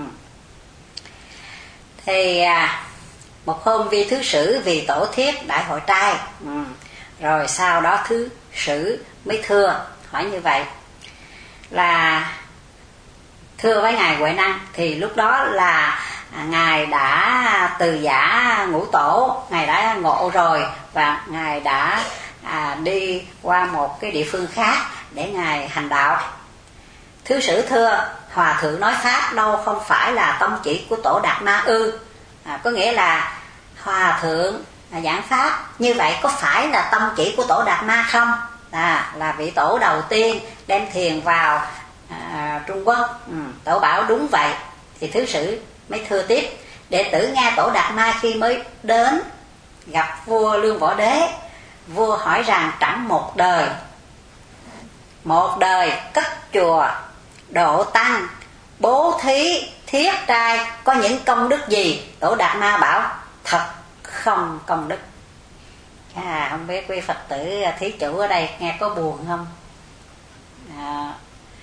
Thì à, một hôm Vi Thứ Sử vì tổ thiết đại hội trai. Ừ. Rồi sau đó Thứ Sử mới thưa hỏi như vậy là thưa với ngài Huệ Năng. Thì lúc đó là ngài đã từ giả ngũ tổ, ngài đã ngộ rồi, và ngài đã à, đi qua một cái địa phương khác để ngài hành đạo. Thứ Sử thưa hòa thượng nói pháp đâu không phải là tông chỉ của Tổ Đạt Ma ư? À, có nghĩa là hòa thượng à, giảng pháp như vậy có phải là tông chỉ của Tổ Đạt Ma không? À, là vị tổ đầu tiên đem thiền vào à, Trung Quốc. Ừ, tổ bảo đúng vậy. Thì Thứ Sử mới thưa tiếp: đệ tử nghe Tổ Đạt Ma khi mới đến gặp vua Lương Võ Đế, vua hỏi rằng chẳng một đời một đời cất chùa, độ tăng, bố thí, thiết trai có những công đức gì? Tổ Đạt Ma bảo thật không công đức. À, không biết quý Phật tử thí chủ ở đây nghe có buồn không? À,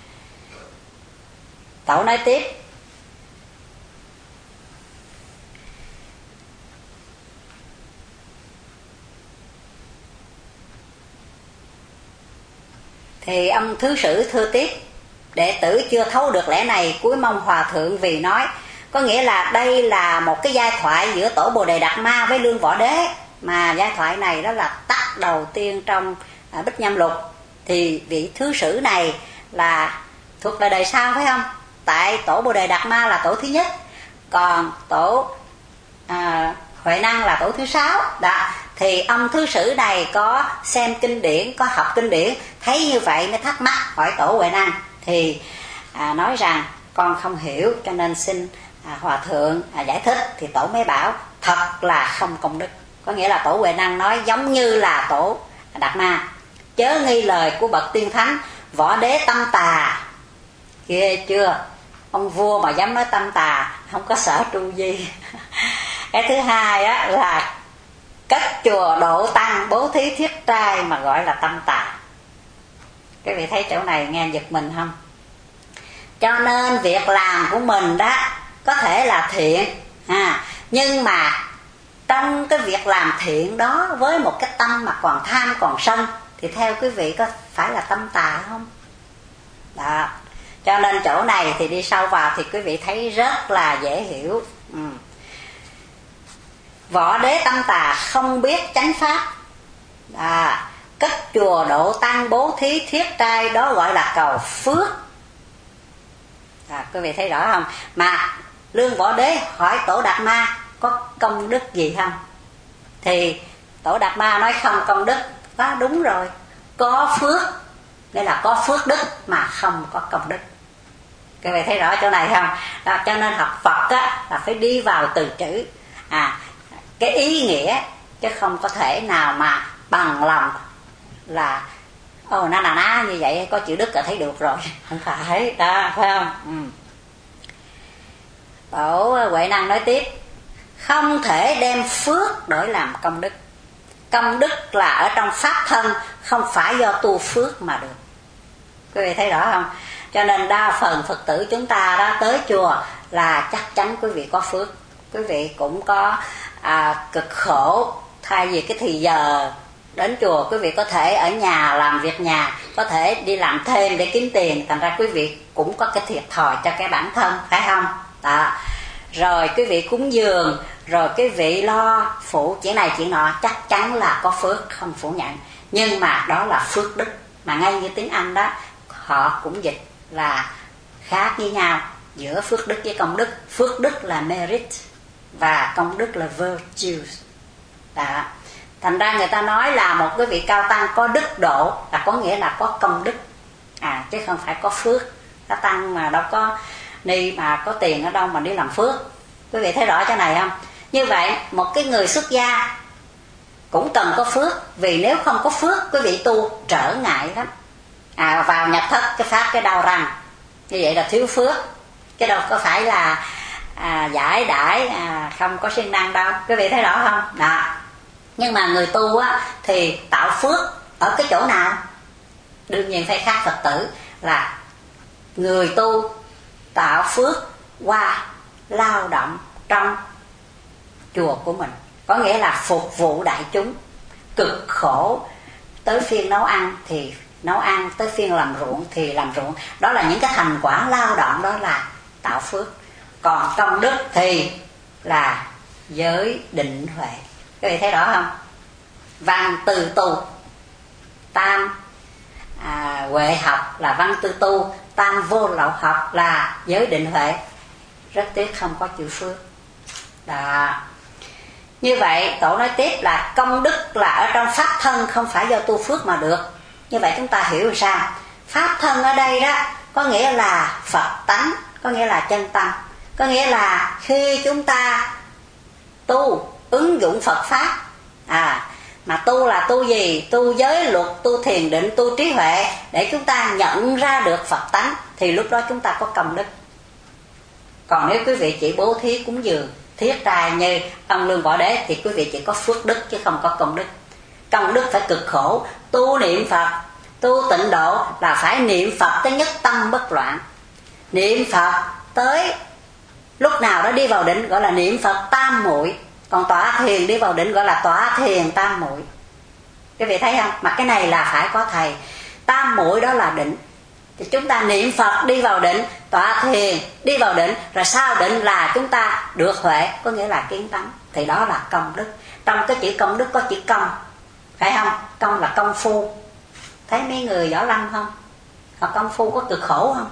Tổ nói tiếp: thì ông Thứ Sử thưa tiếp: đệ tử chưa thấu được lẽ này, cúi mong hòa thượng vì nói. Có nghĩa là đây là một cái giai thoại giữa Tổ Bồ Đề Đạt Ma với Lương Võ Đế, mà giai thoại này đó là tắc đầu tiên trong à, Bích Nhâm Lục. Thì vị thứ sử này là thuộc là đời sau phải không? Tại Tổ Bồ Đề Đạt Ma là tổ thứ nhất, còn tổ à, Huệ Năng là tổ thứ sáu đó. Thì ông thứ sử này có xem kinh điển, có học kinh điển, thấy như vậy mới thắc mắc hỏi tổ Huệ Năng. Thì à, nói rằng con không hiểu cho nên xin à, hòa thượng à, giải thích. Thì tổ mới bảo thật là không công đức. Có nghĩa là tổ Huệ Năng nói giống như là tổ Đạt Ma: chớ nghi lời của bậc tiên thánh, võ đế tâm tà. Ghê chưa? Ông vua mà dám nói tâm tà, không có sợ tru di. Cái thứ hai á là cất chùa độ tăng bố thí thiết trai mà gọi là tâm tà. Các vị thấy chỗ này nghe giật mình không? Cho nên việc làm của mình đó có thể là thiện à, nhưng mà trong cái việc làm thiện đó với một cái tâm mà còn tham còn sân thì theo quý vị có phải là tâm tà không? Đó. Cho nên chỗ này thì đi sâu vào thì quý vị thấy rất là dễ hiểu. ừ. Võ đế tâm tà không biết chánh pháp à, cất chùa độ tăng bố thí thiết trai đó gọi là cầu phước à, quý vị thấy rõ không? Mà Lương Võ Đế hỏi tổ Đạt Ma có công đức gì không? Thì tổ Đạt Ma nói không công đức. Đó, đúng rồi, có phước, nghĩa là có phước đức mà không có công đức. Các vị thấy rõ chỗ này không? Đó, cho nên học Phật á, là phải đi vào từ chữ à, cái ý nghĩa, chứ không có thể nào mà bằng lòng là ồ na na na như vậy có chữ đức là thấy được rồi. Không phải đó, phải không? ừ. Tổ Huệ Năng nói tiếp: không thể đem phước đổi làm công đức. Công đức là ở trong pháp thân, không phải do tu phước mà được. Quý vị thấy rõ không? Cho nên đa phần Phật tử chúng ta đó tới chùa là chắc chắn quý vị có phước. Quý vị cũng có à, cực khổ, thay vì cái thì giờ đến chùa quý vị có thể ở nhà làm việc nhà, có thể đi làm thêm để kiếm tiền, thành ra quý vị cũng có cái thiệt thòi cho cái bản thân, phải không? Đó. Rồi quý vị cúng dường, rồi quý vị lo phụ chuyện này chuyện nọ, chắc chắn là có phước, không phủ nhận. Nhưng mà đó là phước đức, mà ngay như tiếng Anh đó họ cũng dịch là khác với nhau giữa phước đức với công đức. Phước đức là merit và công đức là virtues. Đó. Thành ra người ta nói là một cái vị cao tăng có đức độ là có nghĩa là có công đức à, chứ không phải có phước. Cao tăng mà đâu có ni mà có tiền ở đâu mà đi làm phước. Quý vị thấy rõ chỗ này không? Như vậy một cái người xuất gia cũng cần có phước, vì nếu không có phước quý vị tu trở ngại lắm à, vào nhập thất cái phát cái đau răng, như vậy là thiếu phước, chứ đâu có phải là à, giải đãi à, không có siêng năng đâu. Quý vị thấy rõ không? Đó. Nhưng mà người tu á, thì tạo phước ở cái chỗ nào? Đương nhiên phải khác Phật tử, là người tu tạo phước qua lao động trong chùa của mình, có nghĩa là phục vụ đại chúng. Cực khổ tới phiên nấu ăn thì nấu ăn, tới phiên làm ruộng thì làm ruộng. Đó là những cái thành quả lao động, đó là tạo phước. Còn công đức thì là giới định huệ. Các vị thấy rõ không? Văn tư tu, tam à, huệ học là văn tư tu, tam vô lậu học là giới định huệ. Rất tiếc không có chữ phước. Đó. Như vậy tổ nói tiếp là công đức là ở trong pháp thân, không phải do tu phước mà được. Như vậy chúng ta hiểu sao? Pháp thân ở đây đó có nghĩa là Phật tánh, có nghĩa là chân tâm, có nghĩa là khi chúng ta tu ứng dụng Phật pháp à, mà tu là tu gì? Tu giới luật, tu thiền định, tu trí huệ, để chúng ta nhận ra được Phật tánh, thì lúc đó chúng ta có công đức. Còn nếu quý vị chỉ bố thí cúng dường thiết trai như ông Lương Võ Đế thì quý vị chỉ có phước đức chứ không có công đức. Công đức phải cực khổ, tu niệm Phật, tu tịnh độ là phải niệm Phật tới nhất tâm bất loạn. Niệm Phật tới lúc nào đó đi vào định gọi là niệm Phật tam muội, còn tọa thiền đi vào định gọi là tọa thiền tam muội. Quý vị thấy không? Mà cái này là phải có thầy. Tam muội đó là định, Thì chúng ta niệm Phật đi vào định, tọa thiền đi vào định, rồi sau định là chúng ta được huệ, có nghĩa là kiến tánh. Thì đó là công đức. Trong cái chữ công đức có chữ công, phải không? Công là công phu. Thấy mấy người võ lâm không? Họ công phu có cực khổ không?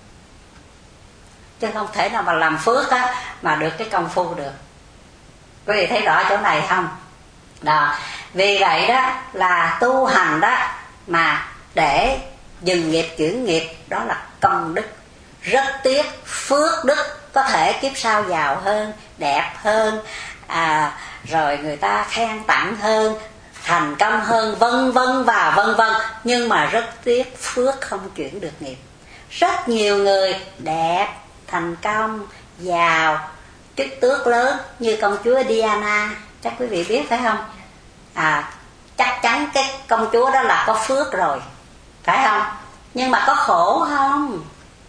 Chứ không thể nào mà làm phước á, mà được cái công phu được. Quý vị thấy rõ chỗ này không? Đó. Vì vậy đó là tu hành đó mà để dừng nghiệp chuyển nghiệp, đó là công đức. Rất tiếc phước đức có thể kiếp sau giàu hơn, đẹp hơn, à, rồi người ta khen tặng hơn, thành công hơn, vân vân và vân vân. Nhưng mà rất tiếc phước không chuyển được nghiệp. Rất nhiều người đẹp, thành công, giàu, chức tước lớn như công chúa Diana, chắc quý vị biết phải không? À, chắc chắn cái công chúa đó là có phước rồi, phải không? Nhưng mà có khổ không?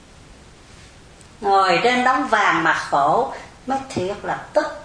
Ngồi trên đống vàng mà khổ mới thiệt là tức.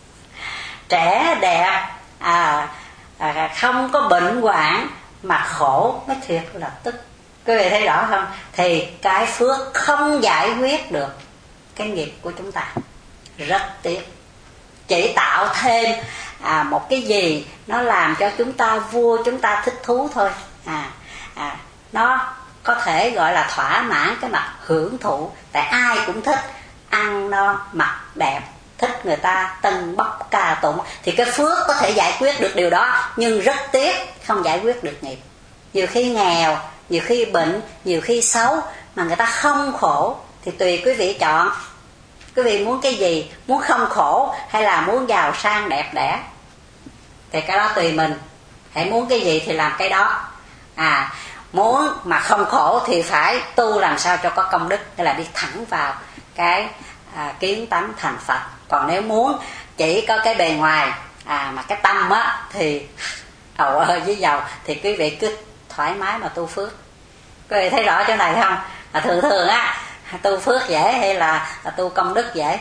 Trẻ đẹp, à, à, không có bệnh hoạn mà khổ mới thiệt là tức. Quý vị thấy rõ không? Thì cái phước không giải quyết được cái nghiệp của chúng ta. Rất tiếc. Chỉ tạo thêm à, một cái gì nó làm cho chúng ta vui, chúng ta thích thú thôi. à, à, Nó có thể gọi là thỏa mãn cái mặt hưởng thụ. Tại ai cũng thích ăn no mặc đẹp, thích người ta tâng bốc ca tụng. Thì cái phước có thể giải quyết được điều đó, nhưng rất tiếc không giải quyết được nghiệp. Nhiều khi nghèo, nhiều khi bệnh, nhiều khi xấu mà người ta không khổ. Thì tùy quý vị chọn. Quý vị muốn cái gì? Muốn không khổ hay là muốn giàu sang đẹp đẽ? Thì cái đó tùy mình. Hãy muốn cái gì thì làm cái đó. À, muốn mà không khổ thì phải tu làm sao cho có công đức, tức là đi thẳng vào cái à, kiến tánh thành Phật. Còn nếu muốn chỉ có cái bề ngoài à, mà cái tâm á thì đầu ơi với dầu, thì quý vị cứ thoải mái mà tu phước. Quý vị thấy rõ chỗ này không? Mà thường thường á, tu phước dễ hay là, là tu công đức dễ?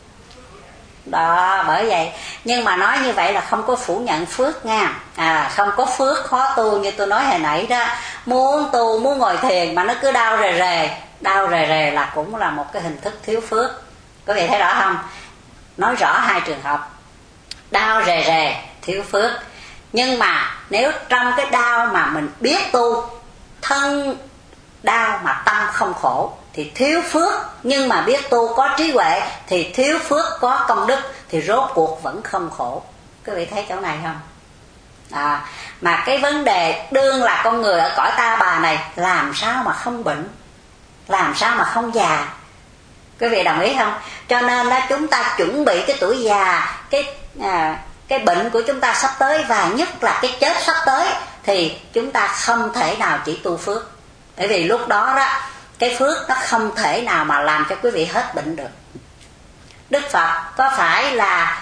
Đó, bởi vậy. Nhưng mà nói như vậy là không có phủ nhận phước nha. À, không có phước khó tu như tôi nói hồi nãy đó. Muốn tu, muốn ngồi thiền mà nó cứ đau rề rề. Đau rề rề là cũng là một cái hình thức thiếu phước. Quý vị thấy rõ không? Nói rõ hai trường hợp. Đau rề rề, thiếu phước. Nhưng mà nếu trong cái đau mà mình biết tu, thân đau mà tâm không khổ thì thiếu phước. Nhưng mà biết tu có trí huệ thì thiếu phước có công đức, thì rốt cuộc vẫn không khổ. Quý vị thấy chỗ này không? À, mà cái vấn đề đương là con người ở cõi ta bà này, làm sao mà không bệnh, làm sao mà không già? Quý vị đồng ý không? Cho nên đó, chúng ta chuẩn bị cái tuổi già, cái à, cái bệnh của chúng ta sắp tới, và nhất là cái chết sắp tới, thì chúng ta không thể nào chỉ tu phước. Bởi vì lúc đó đó, cái phước nó không thể nào mà làm cho quý vị hết bệnh được. Đức Phật có phải là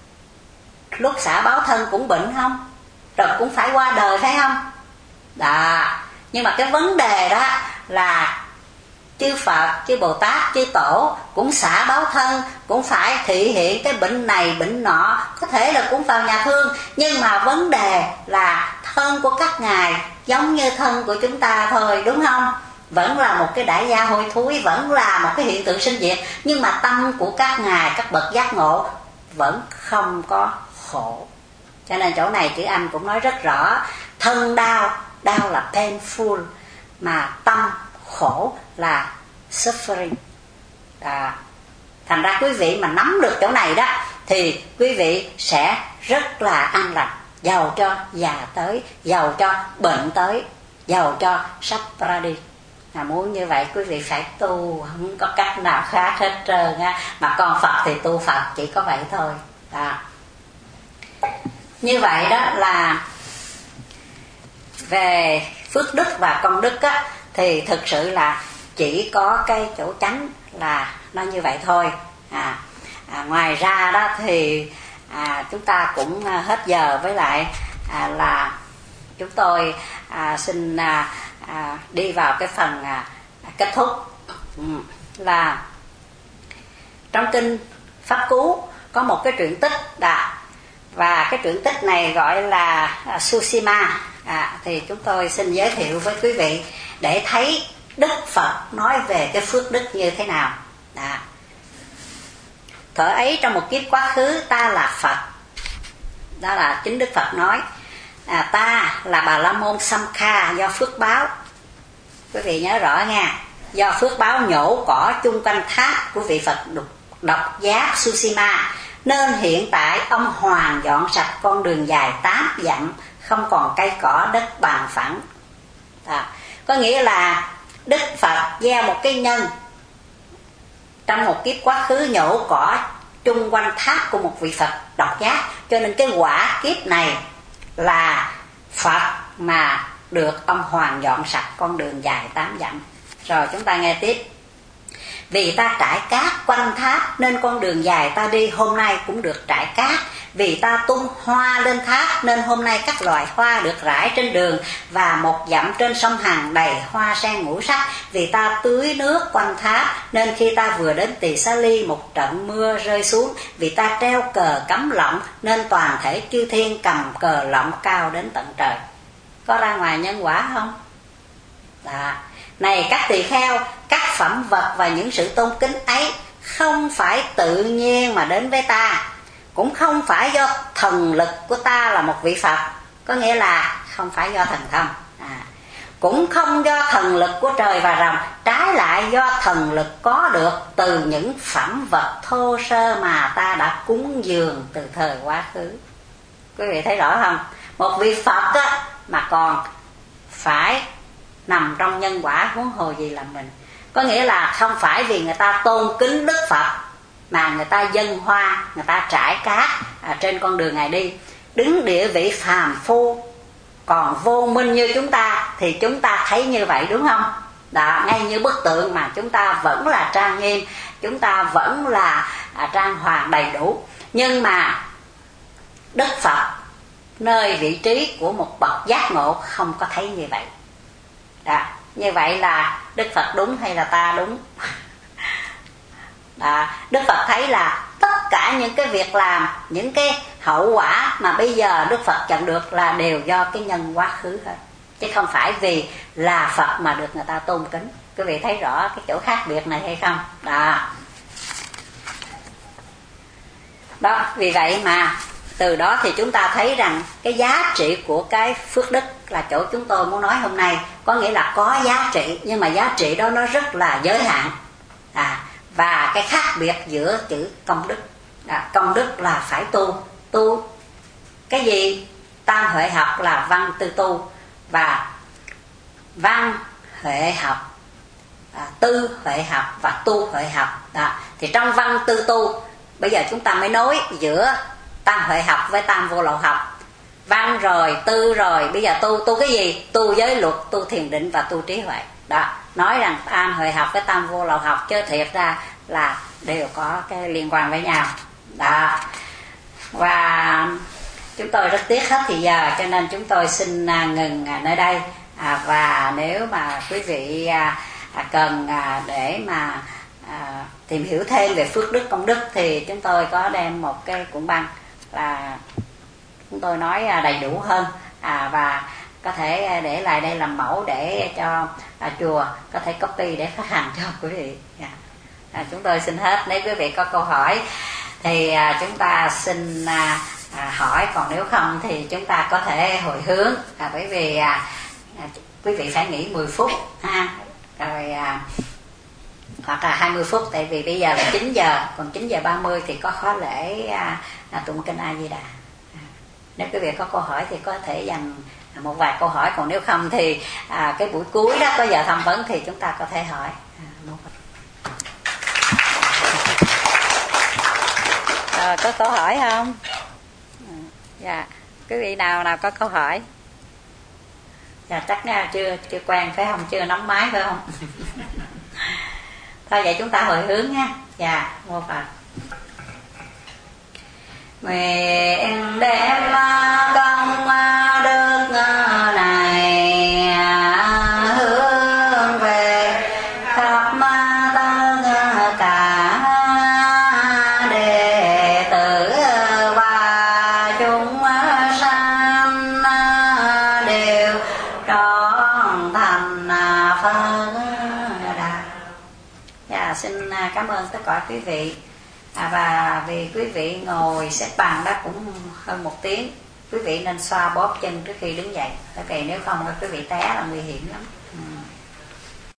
lúc xả báo thân cũng bệnh không? Rồi cũng phải qua đời phải không? Đó. Nhưng mà cái vấn đề đó là chư Phật, chư Bồ Tát, chư Tổ cũng xả báo thân, cũng phải thị hiện cái bệnh này bệnh nọ, có thể là cũng vào nhà thương. Nhưng mà vấn đề là thân của các ngài giống như thân của chúng ta thôi, đúng không? Vẫn là một cái đại gia hôi thối, vẫn là một cái hiện tượng sinh diệt. Nhưng mà tâm của các ngài, các bậc giác ngộ vẫn không có khổ. Cho nên chỗ này chữ Anh cũng nói rất rõ. Thân đau, đau là painful, mà tâm khổ là suffering. Đó. Thành ra quý vị mà nắm được chỗ này đó, thì quý vị sẽ rất là an lành. Giàu cho già tới, giàu cho bệnh tới, giàu cho sắp ra đi. À, muốn như vậy quý vị phải tu, không có cách nào khác hết trơn á. Mà con Phật thì tu Phật chỉ có vậy thôi. Đó. Như vậy đó là về phước đức và công đức á, thì thực sự là chỉ có cái chỗ tránh là nó như vậy thôi. À, à, ngoài ra đó thì à, chúng ta cũng hết giờ, với lại à, là chúng tôi à, xin à, à, đi vào cái phần à, kết thúc. Ừ, là trong kinh Pháp Cú có một cái truyện tích đã, và cái truyện tích này gọi là à, Sushima. À, thì chúng tôi xin giới thiệu với quý vị để thấy Đức Phật nói về cái phước đức như thế nào. Đó. Thuở ấy trong một kiếp quá khứ ta là Phật. Đó là chính Đức Phật nói. À, ta là Bà La Môn Samkha do phước báo. Quý vị nhớ rõ nha. Do phước báo nhổ cỏ chung quanh tháp của vị Phật độc giác Susima, nên hiện tại ông hoàn dọn sạch con đường dài tám dặm, không còn cây cỏ đất bằng phẳng. À, có nghĩa là Đức Phật gieo một cái nhân trong một kiếp quá khứ nhổ cỏ chung quanh tháp của một vị Phật độc giác, cho nên cái quả kiếp này là Phật mà được ông hoàn dọn sạch con đường dài tám dặm. Rồi chúng ta nghe tiếp. Vì ta trải cát quanh tháp nên con đường dài ta đi hôm nay cũng được trải cát. Vì ta tung hoa lên tháp nên hôm nay các loài hoa được rải trên đường, và một dặm trên sông Hằng đầy hoa sen ngũ sắc. Vì ta tưới nước quanh tháp nên khi ta vừa đến Tỳ Xá Ly một trận mưa rơi xuống. Vì ta treo cờ cấm lọng nên toàn thể chư thiên cầm cờ lọng cao đến tận trời. Có ra ngoài nhân quả không? Đó. Này các tỳ kheo, các phẩm vật và những sự tôn kính ấy không phải tự nhiên mà đến với ta, cũng không phải do thần lực của ta là một vị Phật, có nghĩa là không phải do thần thông, à, cũng không do thần lực của trời và rồng, trái lại do thần lực có được từ những phẩm vật thô sơ mà ta đã cúng dường từ thời quá khứ. Quý vị thấy rõ không? Một vị Phật á, mà còn phải nằm trong nhân quả, huống hồ gì là mình. Có nghĩa là không phải vì người ta tôn kính Đức Phật mà người ta dâng hoa, người ta trải cát à, trên con đường Ngài đi. Đứng địa vị phàm phu còn vô minh như chúng ta thì chúng ta thấy như vậy, đúng không? Đó, ngay như bức tượng mà chúng ta vẫn là trang nghiêm, chúng ta vẫn là à, trang hoàng đầy đủ. Nhưng mà Đức Phật nơi vị trí của một bậc giác ngộ không có thấy như vậy. Đó, như vậy là Đức Phật đúng hay là ta đúng? Đó, Đức Phật thấy là tất cả những cái việc làm, những cái hậu quả mà bây giờ Đức Phật nhận được là đều do cái nhân quá khứ hết, chứ không phải vì là Phật mà được người ta tôn kính. Quý vị thấy rõ cái chỗ khác biệt này hay không? Đó. Đó, vì vậy mà từ đó thì chúng ta thấy rằng cái giá trị của cái phước đức là chỗ chúng tôi muốn nói hôm nay. Có nghĩa là có giá trị, nhưng mà giá trị đó nó rất là giới hạn. À, và cái khác biệt giữa chữ công đức. À, công đức là phải tu. Tu cái gì? Tam huệ học là văn tư tu. Và văn huệ học, à, tư huệ học và tu huệ học. Đó. Thì trong văn tư tu, bây giờ chúng ta mới nối giữa tam huệ học với tam vô lậu học. Văn rồi, tư rồi, bây giờ tu, tu cái gì? Tu giới luật, tu thiền định và tu trí huệ. Đó, nói rằng tam huệ học với tam vô lậu học, chứ thiệt ra là đều có cái liên quan với nhau. Đó. Và chúng tôi rất tiếc hết thì giờ, cho nên chúng tôi xin ngừng nơi đây. À, và nếu mà quý vị à, cần à, để mà à, tìm hiểu thêm về phước đức công đức thì chúng tôi có đem một cái cuốn băng là chúng tôi nói đầy đủ hơn, à, và có thể để lại đây làm mẫu để cho à, chùa có thể copy để phát hành cho quý vị. Yeah. À, chúng tôi xin hết. Nếu quý vị có câu hỏi thì à, chúng ta xin à, à, hỏi, còn nếu không thì chúng ta có thể hồi hướng, à, bởi vì à, à, quý vị phải nghỉ mười phút ha, rồi à, hoặc là hai mươi phút, tại vì bây giờ là chín giờ, còn chín giờ ba mươi thì có khóa lễ à, à, tụng kinh A Di Đà. À, nếu quý vị có câu hỏi thì có thể dành một vài câu hỏi, còn nếu không thì à, cái buổi cuối đó có giờ tham vấn thì chúng ta có thể hỏi. À, một... à, có câu hỏi không? À, dạ, quý vị nào nào có câu hỏi? Dạ, chắc nha, chưa chưa quen phải không, chưa nắm máy phải không? Thôi vậy chúng ta hồi hướng nha. Dạ, mô Phật. Nguyện đem công đức này hướng về khắp tất cả đệ tử và chúng sanh đều trọn thành Phật. xin cảm ơn tất cả quý vị. À, và vì quý vị ngồi xếp bằng đó cũng hơn một tiếng, quý vị nên xoa bóp chân trước khi đứng dậy, bởi vì nếu không quý vị té là nguy hiểm lắm. Ừ.